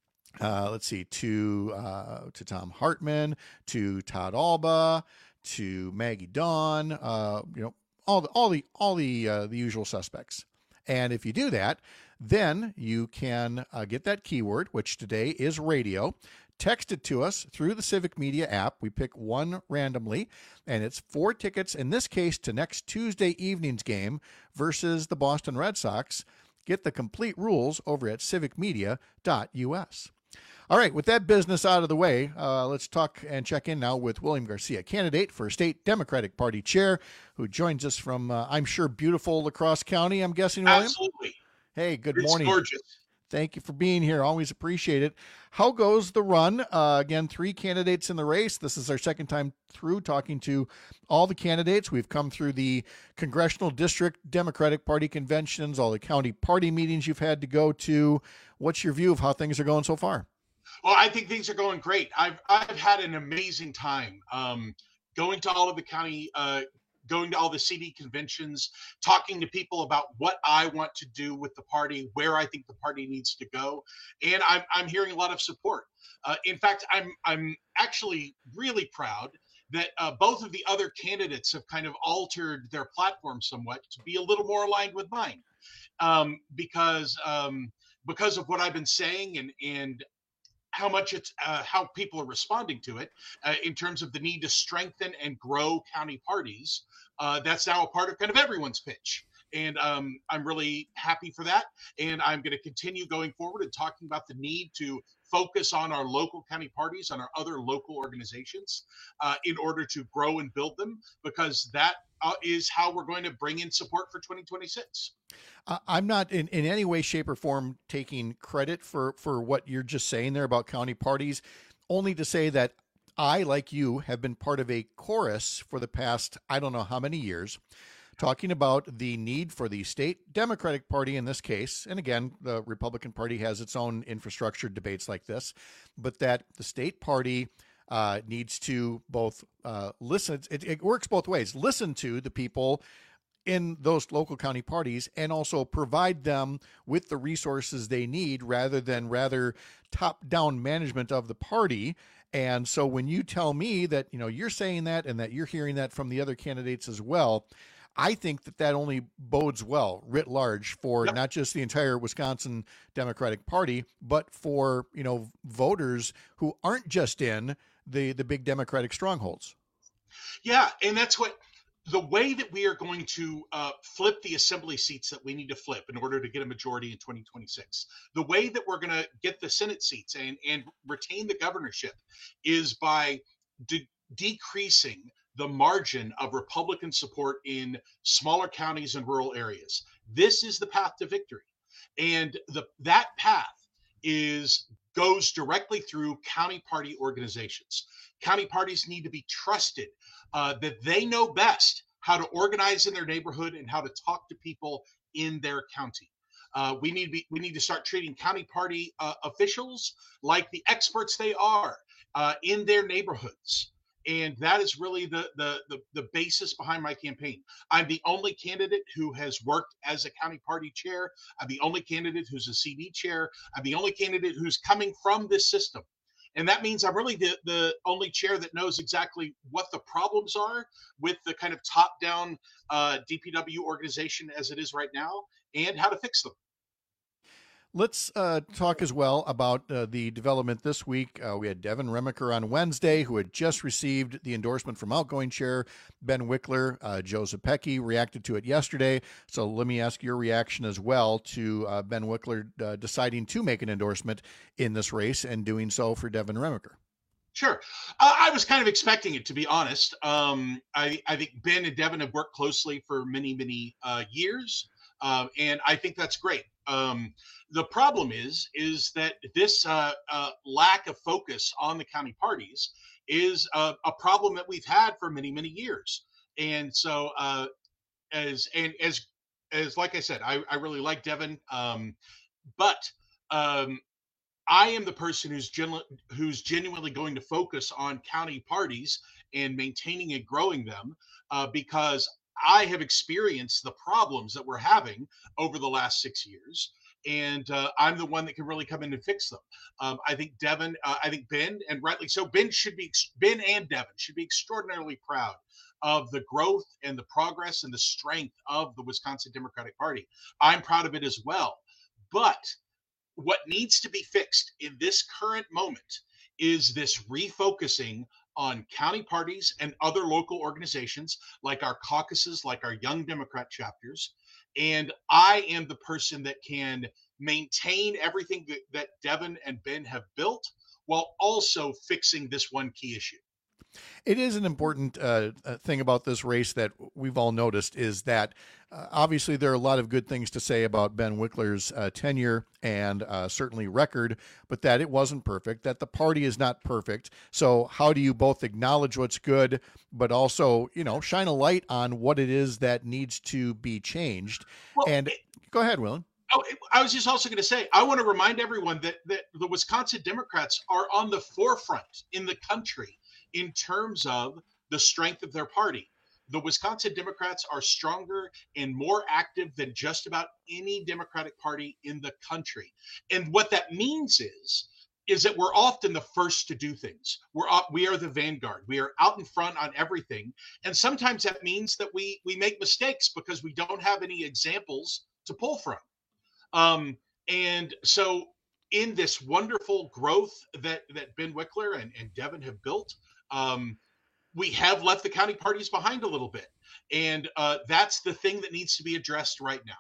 uh, let's see, to uh, to Tom Hartman, to Todd Alba, to Maggie Dawn, uh, you know, all the all the all the uh, the usual suspects. And if you do that, then you can uh, get that keyword, which today is radio, text it to us through the Civic Media app. We pick one randomly, and it's four tickets, in this case, to next Tuesday evening's game versus the Boston Red Sox. Get the complete rules over at civic media dot U S. All right, with that business out of the way, uh, let's talk and check in now with William Garcia, candidate for state Democratic Party chair, who joins us from, uh, I'm sure, beautiful La Crosse County, I'm guessing, William? Absolutely. Hey, good it's morning. Gorgeous. Thank you for being here. Always appreciate it. How goes the run? Uh, again, three candidates in the race. This is our second time through talking to all the candidates. We've come through the congressional district Democratic Party conventions, all the county party meetings you've had to go to. What's your view of how things are going so far? Well, I think things are going great. I've I've had an amazing time um, going to all of the county, uh, going to all the C D conventions, talking to people about what I want to do with the party, where I think the party needs to go, and I'm I'm hearing a lot of support. Uh, in fact, I'm I'm actually really proud that uh, both of the other candidates have kind of altered their platform somewhat to be a little more aligned with mine, um, because um, because of what I've been saying and and. how much it's uh, how people are responding to it uh, in terms of the need to strengthen and grow county parties. Uh, that's now a part of kind of everyone's pitch. And um, I'm really happy for that. And I'm going to continue going forward and talking about the need to focus on our local county parties, on our other local organizations uh, in order to grow and build them, because that uh, is how we're going to bring in support for twenty twenty-six. Uh, I'm not in, in any way, shape, or form taking credit for, for what you're just saying there about county parties, only to say that I, like you, have been part of a chorus for the past, I don't know how many years, talking about the need for the state Democratic Party in this case. And again, the Republican Party has its own infrastructure debates like this, but that the state party uh, needs to both uh, listen. It, it works both ways. Listen to the people in those local county parties and also provide them with the resources they need rather than rather top-down management of the party. And so when you tell me that, you know, you're saying that and that you're hearing that from the other candidates as well, I think that that only bodes well writ large for yep. not just the entire Wisconsin Democratic Party, but for, you know, voters who aren't just in the, the big Democratic strongholds. Yeah, and that's what the way that we are going to uh, flip the assembly seats that we need to flip in order to get a majority in twenty twenty-six. The way that we're going to get the Senate seats and, and retain the governorship is by de- decreasing the margin of Republican support in smaller counties and rural areas. This is the path to victory. And the that path is goes directly through county party organizations. County parties need to be trusted uh, that they know best how to organize in their neighborhood and how to talk to people in their county. Uh, we need to be, we need to start treating county party uh, officials like the experts they are uh, in their neighborhoods. And that is really the, the the the basis behind my campaign. I'm the only candidate who has worked as a county party chair. I'm the only candidate who's a C D chair. I'm the only candidate who's coming from this system. And that means I'm really the, the only chair that knows exactly what the problems are with the kind of top-down uh, D P W organization as it is right now and how to fix them. Let's uh, talk as well about uh, the development this week. Uh, we had Devin Remaker on Wednesday, who had just received the endorsement from outgoing chair Ben Wickler. Uh, Joe Zepecki reacted to it yesterday. So let me ask your reaction as well to uh, Ben Wickler uh, deciding to make an endorsement in this race and doing so for Devin Remaker. Sure. Uh, I was kind of expecting it, to be honest. Um, I, I think Ben and Devin have worked closely for many, many uh, years. Uh, and I think that's great. Um, the problem is, is that this uh, uh, lack of focus on the county parties is a, a problem that we've had for many, many years. And so, uh, as and as as like I said, I, I really like Devin, um, but um, I am the person who's genu- who's genuinely going to focus on county parties and maintaining and growing them uh, because I have experienced the problems that we're having over the last six years, and uh, I'm the one that can really come in and fix them. Um, I think Devin, uh, I think Ben, and rightly so, Ben should be, Ben and Devin should be extraordinarily proud of the growth and the progress and the strength of the Wisconsin Democratic Party. I'm proud of it as well. But what needs to be fixed in this current moment is this refocusing on county parties and other local organizations like our caucuses, like our Young Democrat chapters. And I am the person that can maintain everything that, that Devin and Ben have built while also fixing this one key issue. It is an important uh, thing about this race that we've all noticed is that uh, obviously there are a lot of good things to say about Ben Wickler's uh, tenure and uh, certainly record, but that it wasn't perfect, that the party is not perfect. So how do you both acknowledge what's good, but also, you know, shine a light on what it is that needs to be changed? Well, and it, go ahead, Willen. Oh, I was just also going to say, I want to remind everyone that, that the Wisconsin Democrats are on the forefront in the country in terms of the strength of their party. The Wisconsin Democrats are stronger and more active than just about any Democratic Party in the country. And what that means is, is that we're often the first to do things. We're we are the vanguard. We are out in front on everything. And sometimes that means that we we make mistakes because we don't have any examples to pull from. Um, and so in this wonderful growth that, that Ben Wickler and, and Devin have built, um, we have left the county parties behind a little bit. And uh, that's the thing that needs to be addressed right now.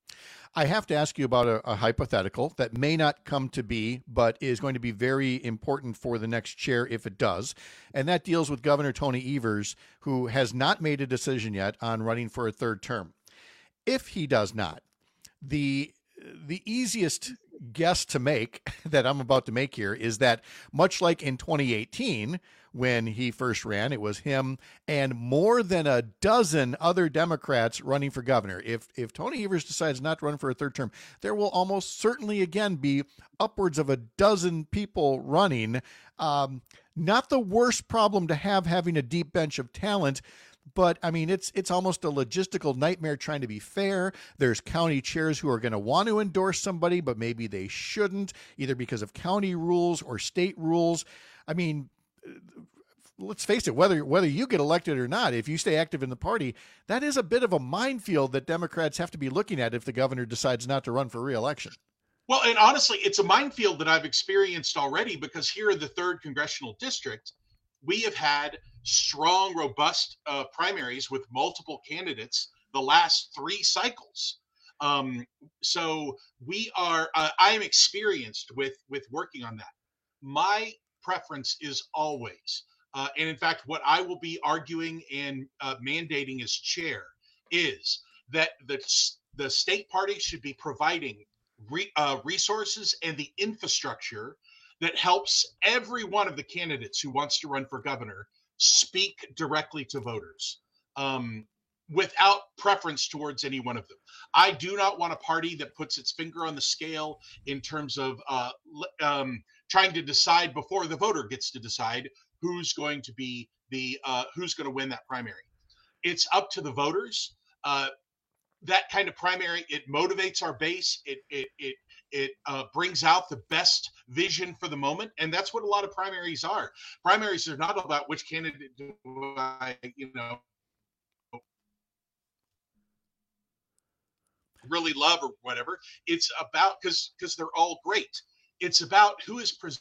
I have to ask you about a, a hypothetical that may not come to be, but is going to be very important for the next chair if it does. And that deals with Governor Tony Evers, who has not made a decision yet on running for a third term. If he does not, the the easiest guess to make that I'm about to make here is that much like in twenty eighteen, when he first ran, it was him and more than a dozen other Democrats running for governor. If if Tony Evers decides not to run for a third term, there will almost certainly again be upwards of a dozen people running. Um, not the worst problem to have, having a deep bench of talent, but I mean, it's it's almost a logistical nightmare trying to be fair. There's county chairs who are going to want to endorse somebody, but maybe they shouldn't, either because of county rules or state rules. I mean, let's face it, whether whether you get elected or not, if you stay active in the party, that is a bit of a minefield that Democrats have to be looking at if the governor decides not to run for re-election. Well, and honestly, it's a minefield that I've experienced already, because here in the third congressional district, we have had strong, robust uh, primaries with multiple candidates the last three cycles. Um, so we are, uh, I am experienced with, with working on that. My preference is always, uh, and in fact, what I will be arguing and uh, mandating as chair is that the, the state party should be providing Re, uh, resources and the infrastructure that helps every one of the candidates who wants to run for governor speak directly to voters um, without preference towards any one of them. I do not want a party that puts its finger on the scale in terms of uh, um, trying to decide before the voter gets to decide who's going to be the uh, who's going to win that primary. It's up to the voters. Uh, that kind of primary, it motivates our base. It it it it uh, brings out the best vision for the moment, and that's what a lot of primaries are. Primaries are not about which candidate do I, you know, really love or whatever. It's about because because they're all great. It's about who is presenting.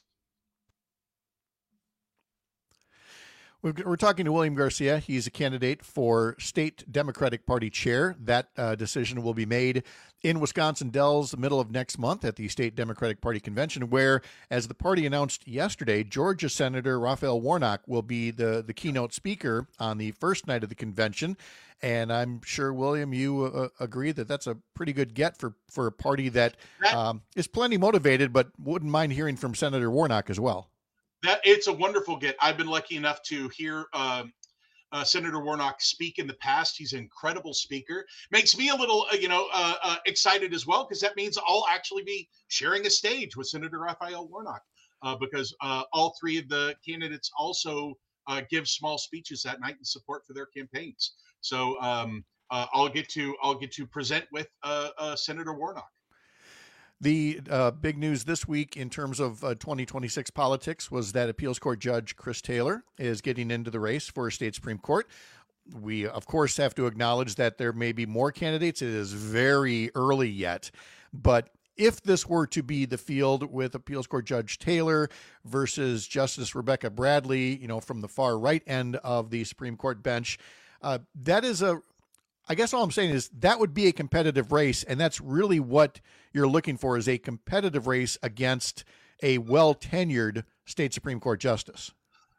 We're talking to William Garcia. He's a candidate for state Democratic Party chair. That uh, decision will be made in Wisconsin Dells the middle of next month at the state Democratic Party convention, where, as the party announced yesterday, Georgia Senator Raphael Warnock will be the, the keynote speaker on the first night of the convention. And I'm sure, William, you uh, agree that that's a pretty good get for, for a party that um, is plenty motivated, but wouldn't mind hearing from Senator Warnock as well. That it's a wonderful get. I've been lucky enough to hear um, uh, Senator Warnock speak in the past. He's an incredible speaker. Makes me a little, uh, you know, uh, uh, excited as well, because that means I'll actually be sharing a stage with Senator Raphael Warnock, uh, because uh, all three of the candidates also uh, give small speeches that night in support for their campaigns. So um, uh, I'll get to I'll get to present with uh, uh, Senator Warnock. The uh, big news this week in terms of uh, twenty twenty-six politics was that appeals court judge Chris Taylor is getting into the race for state Supreme Court. We, of course, have to acknowledge that there may be more candidates. It is very early yet. But if this were to be the field with appeals court judge Taylor versus Justice Rebecca Bradley, you know, from the far right end of the Supreme Court bench, uh, that is a I guess all I'm saying is that would be a competitive race, and that's really what you're looking for, is a competitive race against a well-tenured state Supreme Court justice.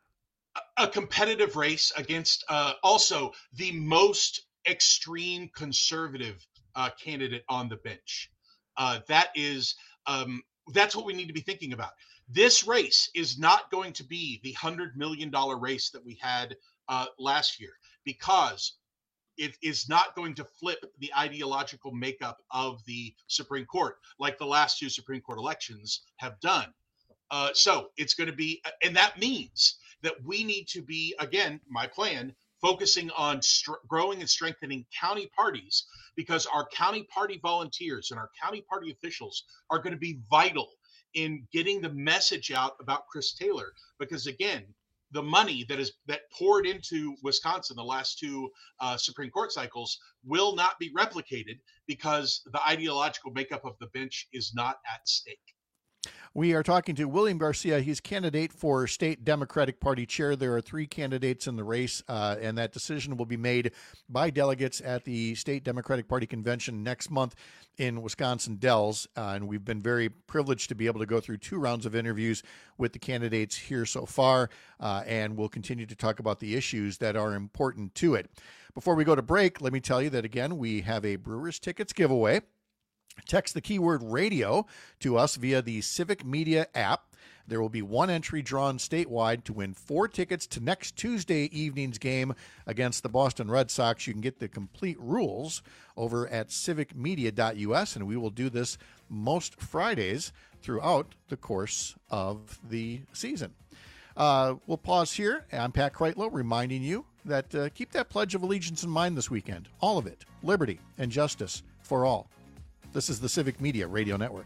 A competitive race against uh, also the most extreme conservative uh, candidate on the bench. Uh, that is, um, that's what we need to be thinking about. This race is not going to be the one hundred million dollars race that we had uh, last year, because it is not going to flip the ideological makeup of the Supreme Court like the last two Supreme Court elections have done. Uh, so it's going to be, and that means that we need to be, again, my plan, focusing on str- growing and strengthening county parties, because our county party volunteers and our county party officials are going to be vital in getting the message out about Chris Taylor. Because again, the money that is that poured into Wisconsin the last two uh, Supreme Court cycles will not be replicated, because the ideological makeup of the bench is not at stake. We are talking to William Garcia. He's candidate for state Democratic Party chair. There are three candidates in the race, uh, and that decision will be made by delegates at the state Democratic Party convention next month in Wisconsin Dells. Uh, and we've been very privileged to be able to go through two rounds of interviews with the candidates here so far, uh, and we'll continue to talk about the issues that are important to it. Before we go to break, let me tell you that, again, we have a Brewers tickets giveaway. Text the keyword radio to us via the Civic Media app. There will be one entry drawn statewide to win four tickets to next Tuesday evening's game against the Boston Red Sox. You can get the complete rules over at civic media dot u s, and we will do this most Fridays throughout the course of the season. Uh, we'll pause here. I'm Pat Kreitlow reminding you that uh, keep that Pledge of Allegiance in mind this weekend. All of it. Liberty and justice for all. This is the Civic Media Radio Network.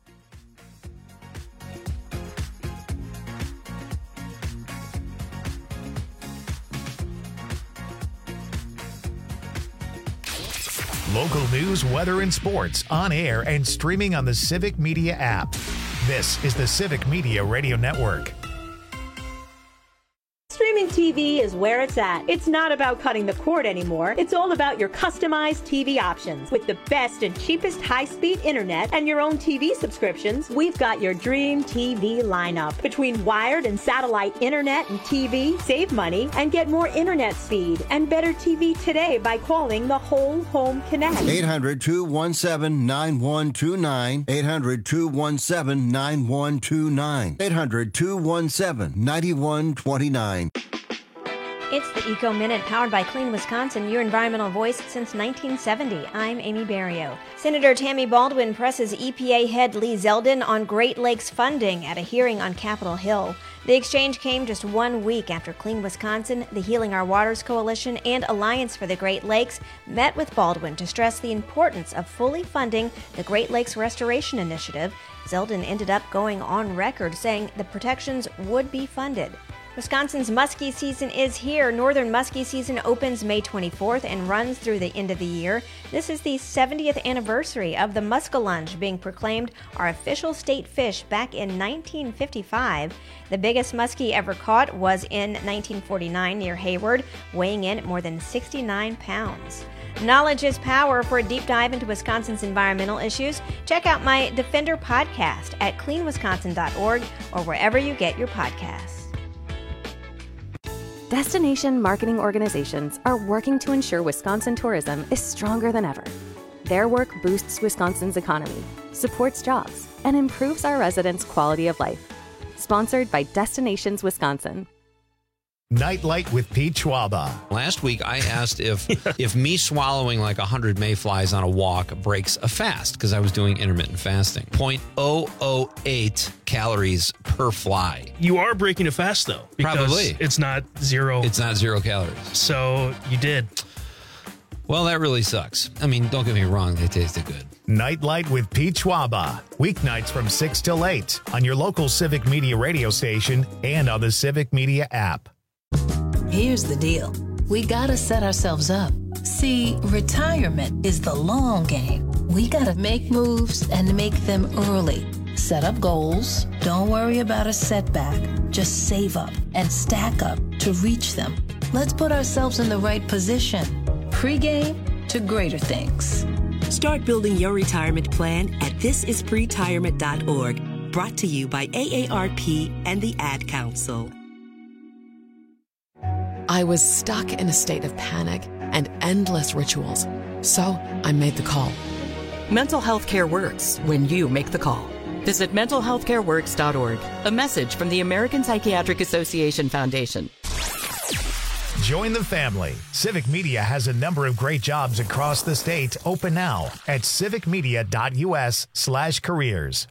Local news, weather, and sports on air and streaming on the Civic Media app. This is the Civic Media Radio Network. Streaming T V is where it's at. It's not about cutting the cord anymore. It's all about your customized T V options. With the best and cheapest high-speed internet and your own T V subscriptions, we've got your dream T V lineup. Between wired and satellite internet and T V, save money and get more internet speed and better T V today by calling the Whole Home Connect. eight hundred, two one seven, nine one two nine. eight hundred, two one seven, nine one two nine. eight hundred, two one seven, nine one two nine. It's the Eco Minute, powered by Clean Wisconsin, your environmental voice since nineteen seventy. I'm Amy Barrio. Senator Tammy Baldwin presses E P A head Lee Zeldin on Great Lakes funding at a hearing on Capitol Hill. The exchange came just one week after Clean Wisconsin, the Healing Our Waters Coalition, and Alliance for the Great Lakes met with Baldwin to stress the importance of fully funding the Great Lakes Restoration Initiative. Zeldin ended up going on record saying the protections would be funded. Wisconsin's muskie season is here. Northern muskie season opens May twenty-fourth and runs through the end of the year. This is the seventieth anniversary of the muskellunge being proclaimed our official state fish back in nineteen fifty-five. The biggest muskie ever caught was in nineteen forty-nine near Hayward, weighing in at more than sixty-nine pounds. Knowledge is power. For a deep dive into Wisconsin's environmental issues, check out my Defender podcast at clean wisconsin dot org or wherever you get your podcasts. Destination marketing organizations are working to ensure Wisconsin tourism is stronger than ever. Their work boosts Wisconsin's economy, supports jobs, and improves our residents' quality of life. Sponsored by Destinations Wisconsin. Nightlight with Pete Schwaba. Last week, I asked if if me swallowing like one hundred mayflies on a walk breaks a fast, because I was doing intermittent fasting. zero point zero zero eight calories per fly. You are breaking a fast, though. Because Probably. It's not zero. It's not zero calories. So you did. Well, that really sucks. I mean, don't get me wrong. They tasted good. Nightlight with Pete Schwaba. Weeknights from six till eight on your local Civic Media radio station and on the Civic Media app. Here's the deal. We gotta set ourselves up. See, retirement is the long game. We gotta make moves and make them early. Set up goals. Don't worry about a setback. Just save up and stack up to reach them. Let's put ourselves in the right position. Pre-game to greater things. Start building your retirement plan at this is pretirement dot org. Brought to you by A A R P and the Ad Council. I was stuck in a state of panic and endless rituals. So I made the call. Mental health care works when you make the call. Visit mental health care works dot org. A message from the American Psychiatric Association Foundation. Join the family. Civic Media has a number of great jobs across the state open now at civic media dot u s slash careers.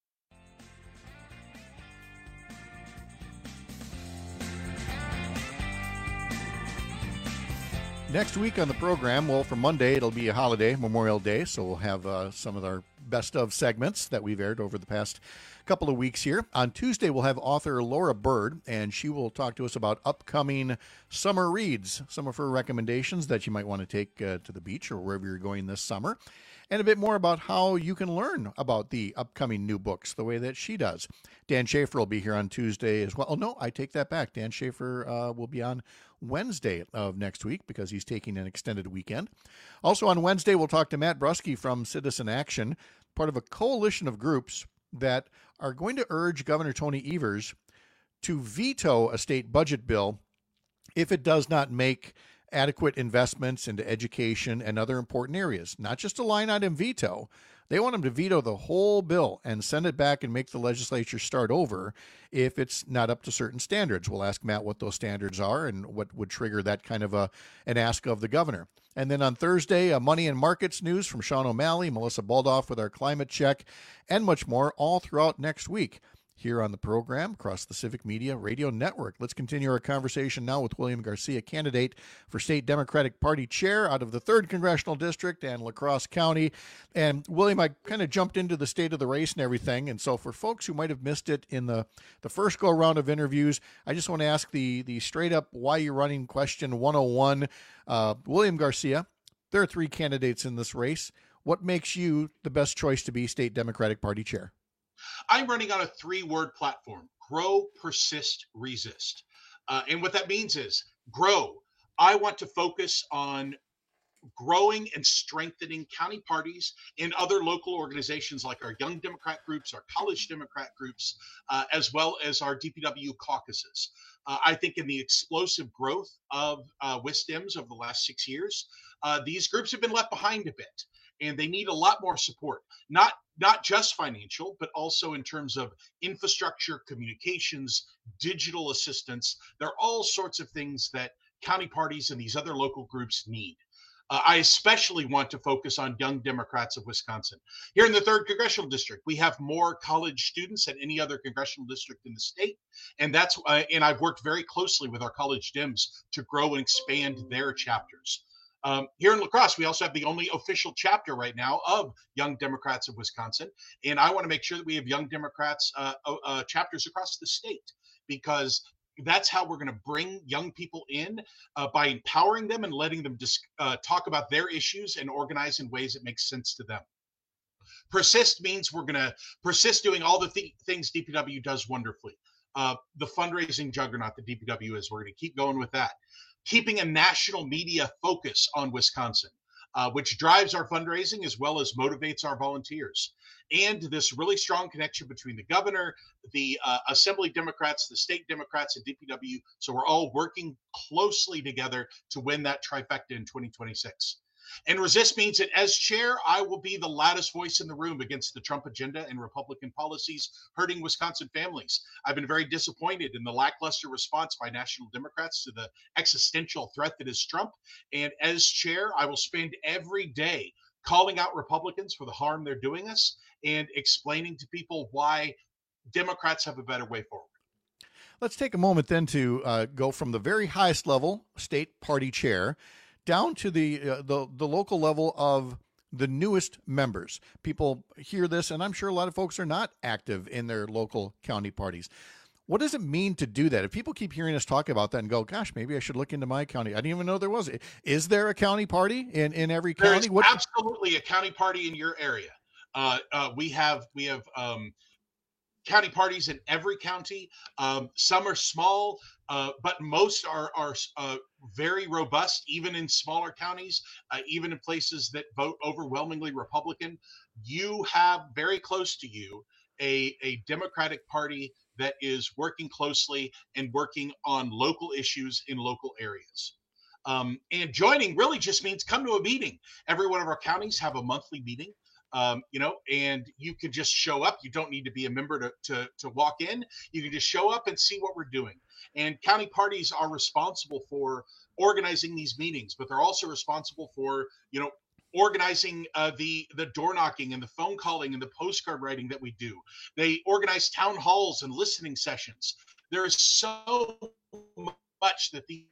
Next week on the program, well, for Monday, it'll be a holiday, Memorial Day, so we'll have uh, some of our best of segments that we've aired over the past couple of weeks here. On Tuesday, we'll have author Laura Bird, and she will talk to us about upcoming summer reads, some of her recommendations that you might want to take uh, to the beach or wherever you're going this summer, and a bit more about how you can learn about the upcoming new books the way that she does. Dan Schaefer will be here on Tuesday as well. Oh, no, I take that back. Dan Schaefer uh, will be on Wednesday of next week because he's taking an extended weekend. Also on Wednesday, we'll talk to Matt Brusky from Citizen Action, part of a coalition of groups that are going to urge Governor Tony Evers to veto a state budget bill if it does not make adequate investments into education and other important areas. Not just a line item veto. They want him to veto the whole bill and send it back and make the legislature start over if it's not up to certain standards. We'll ask Matt what those standards are and what would trigger that kind of a an ask of the governor. And then on Thursday, uh, money and markets news from Sean O'Malley, Melissa Baldoff with our climate check, and much more all throughout next week. here on the program across the Civic Media Radio Network. Let's continue our conversation now with William Garcia, candidate for State Democratic Party Chair out of the third Congressional District and La Crosse County. And William, I kind of jumped into the state of the race and everything. And so for folks who might have missed it in the, the first go-round of interviews, I just want to ask the, the straight-up why you're running question one oh one. Uh, William Garcia, there are three candidates in this race. What makes you the best choice to be State Democratic Party Chair? I'm running on a three-word platform: grow, persist, resist. Uh, and what that means is grow. I want to focus on growing and strengthening county parties and other local organizations like our Young Democrat groups, our College Democrat groups, uh, as well as our D P W caucuses. Uh, I think in the explosive growth of uh, WisDems over the last six years, uh, these groups have been left behind a bit, and they need a lot more support. Not not just financial, but also in terms of infrastructure, communications, digital assistance. There are all sorts of things that county parties and these other local groups need. Uh, I especially want to focus on Young Democrats of Wisconsin. Here in the third Congressional District, we have more college students than any other congressional district in the state. And that's uh, and I've worked very closely with our college Dems to grow and expand their chapters. Um, here in La Crosse, we also have the only official chapter right now of Young Democrats of Wisconsin. And I want to make sure that we have Young Democrats uh, uh, chapters across the state, because that's how we're going to bring young people in uh, by empowering them and letting them just uh, talk about their issues and organize in ways that make sense to them. Persist means we're going to persist doing all the th- things D P W does wonderfully. Uh, the fundraising juggernaut that D P W is, we're going to keep going with that. Keeping a national media focus on Wisconsin, uh, which drives our fundraising as well as motivates our volunteers. And this really strong connection between the governor, the uh, Assembly Democrats, the state Democrats, and D P W. So we're all working closely together to win that trifecta in twenty twenty-six. And resist means that as chair, I will be the loudest voice in the room against the Trump agenda and Republican policies hurting Wisconsin families. I've been very disappointed in the lackluster response by national Democrats to the existential threat that is Trump. And as chair, I will spend every day calling out Republicans for the harm they're doing us and explaining to people why Democrats have a better way forward. Let's take a moment then to uh, go from the very highest level, state party chair, down to the, uh, the the local level of the newest members. People hear this, and I'm sure a lot of folks are not active in their local county parties. What does it mean to do that? If people keep hearing us talk about that and go, gosh, maybe I should look into my county. I didn't even know there was. Is there a county party in, in every county? There is what? Absolutely a county party in your area. Uh, uh, we have we have um, county parties in every county. Um, some are small, uh, but most are are uh, very robust, even in smaller counties, uh, even in places that vote overwhelmingly Republican. You have very close to you a, a Democratic Party that is working closely and working on local issues in local areas. Um, and joining really just means come to a meeting. Every one of our counties have a monthly meeting. Um, you know, and you can just show up. You don't need to be a member to, to, to walk in. You can just show up and see what we're doing. And county parties are responsible for organizing these meetings, but they're also responsible for, you know, organizing uh, the, the door knocking and the phone calling and the postcard writing that we do. They organize town halls and listening sessions. There is so much that the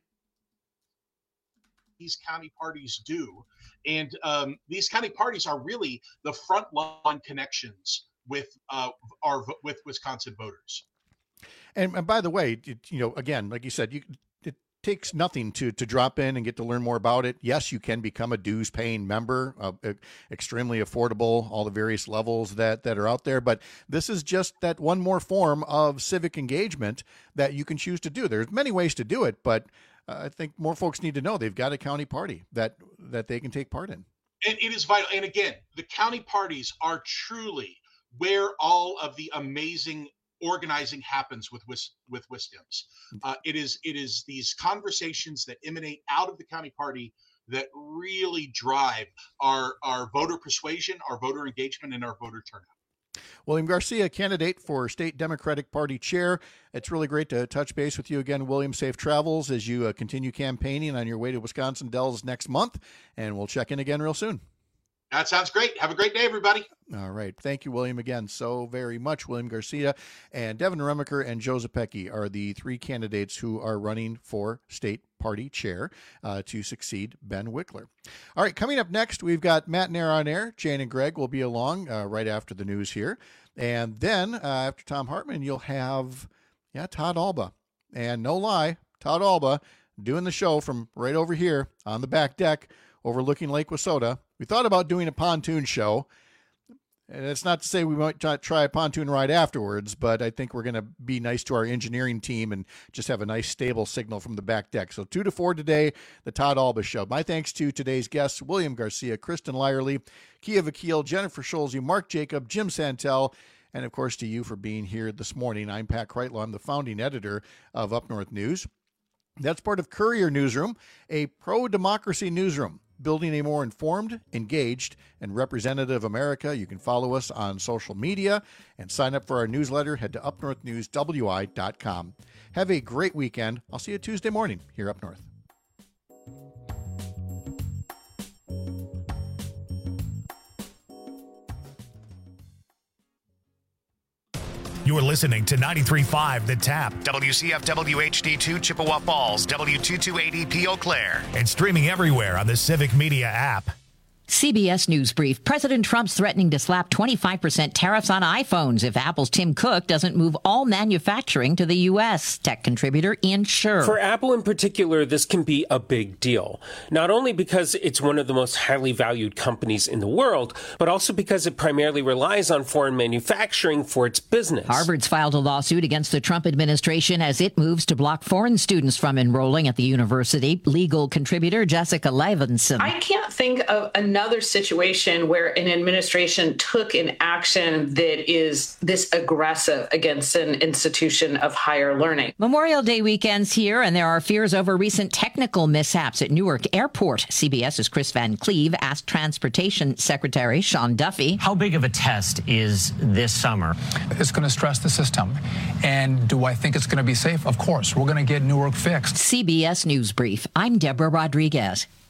these county parties do. And um, these county parties are really the front line connections with uh, our with Wisconsin voters. And, and by the way, it, you know, again, like you said, you, it takes nothing to to drop in and get to learn more about it. Yes, you can become a dues paying member, uh, extremely affordable, all the various levels that, that are out there. But this is just that one more form of civic engagement that you can choose to do. There's many ways to do it, but uh, I think more folks need to know they've got a county party that, that they can take part in. And it is vital. And again, the county parties are truly where all of the amazing organizing happens with with WisDems. Uh, it is it is these conversations that emanate out of the county party that really drive our our voter persuasion, our voter engagement, and our voter turnout. William Garcia, candidate for State Democratic Party Chair. It's really great to touch base with you again, William. Safe travels as you uh, continue campaigning on your way to Wisconsin Dells next month, and we'll check in again real soon. That sounds great. Have a great day, everybody. All right. Thank you, William, again so very much. William Garcia and Devin Remaker and Joe Zepecki are the three candidates who are running for state party chair uh, to succeed Ben Wickler. All right. Coming up next, we've got Matt Nair on air. Jane and Greg will be along uh, right after the news here. And then uh, after Tom Hartman, you'll have, yeah, Todd Alba. And no lie, Todd Alba doing the show from right over here on the back deck overlooking Lake Wissota. We thought about doing a pontoon show. And it's not to say we might try a pontoon ride afterwards, but I think we're going to be nice to our engineering team and just have a nice stable signal from the back deck. So two to four today, the Todd Alba Show. My thanks to today's guests, William Garcia, Kristen Lyerly, Kia Vakil, Jennifer Scholze, Mark Jacob, Jim Santel, and of course to you for being here this morning. I'm Pat Kreitlow. I'm the founding editor of Up North News. That's part of Courier Newsroom, a pro-democracy newsroom, building a more informed, engaged, and representative America. You can follow us on social media and sign up for our newsletter. Head to up north news w i dot com. Have a great weekend. I'll see you Tuesday morning here up north. You're listening to ninety-three point five The Tap, W C F W H D two Chippewa Falls, W two two eight E P Eau Claire, and streaming everywhere on the Civic Media app. C B S News Brief. President Trump's threatening to slap twenty-five percent tariffs on iPhones if Apple's Tim Cook doesn't move all manufacturing to the U S. Tech contributor Ian Scher. For Apple in particular, this can be a big deal. Not only because it's one of the most highly valued companies in the world, but also because it primarily relies on foreign manufacturing for its business. Harvard's filed a lawsuit against the Trump administration as it moves to block foreign students from enrolling at the university. Legal contributor Jessica Levinson. I can't think of another Another situation where an administration took an action that is this aggressive against an institution of higher learning. Memorial Day weekend's here, and there are fears over recent technical mishaps at Newark Airport. CBS's Chris Van Cleve asked Transportation Secretary Sean Duffy. How big of a test is this summer? It's going to stress the system. And do I think it's going to be safe? Of course. We're going to get Newark fixed. C B S News Brief. I'm Deborah Rodriguez.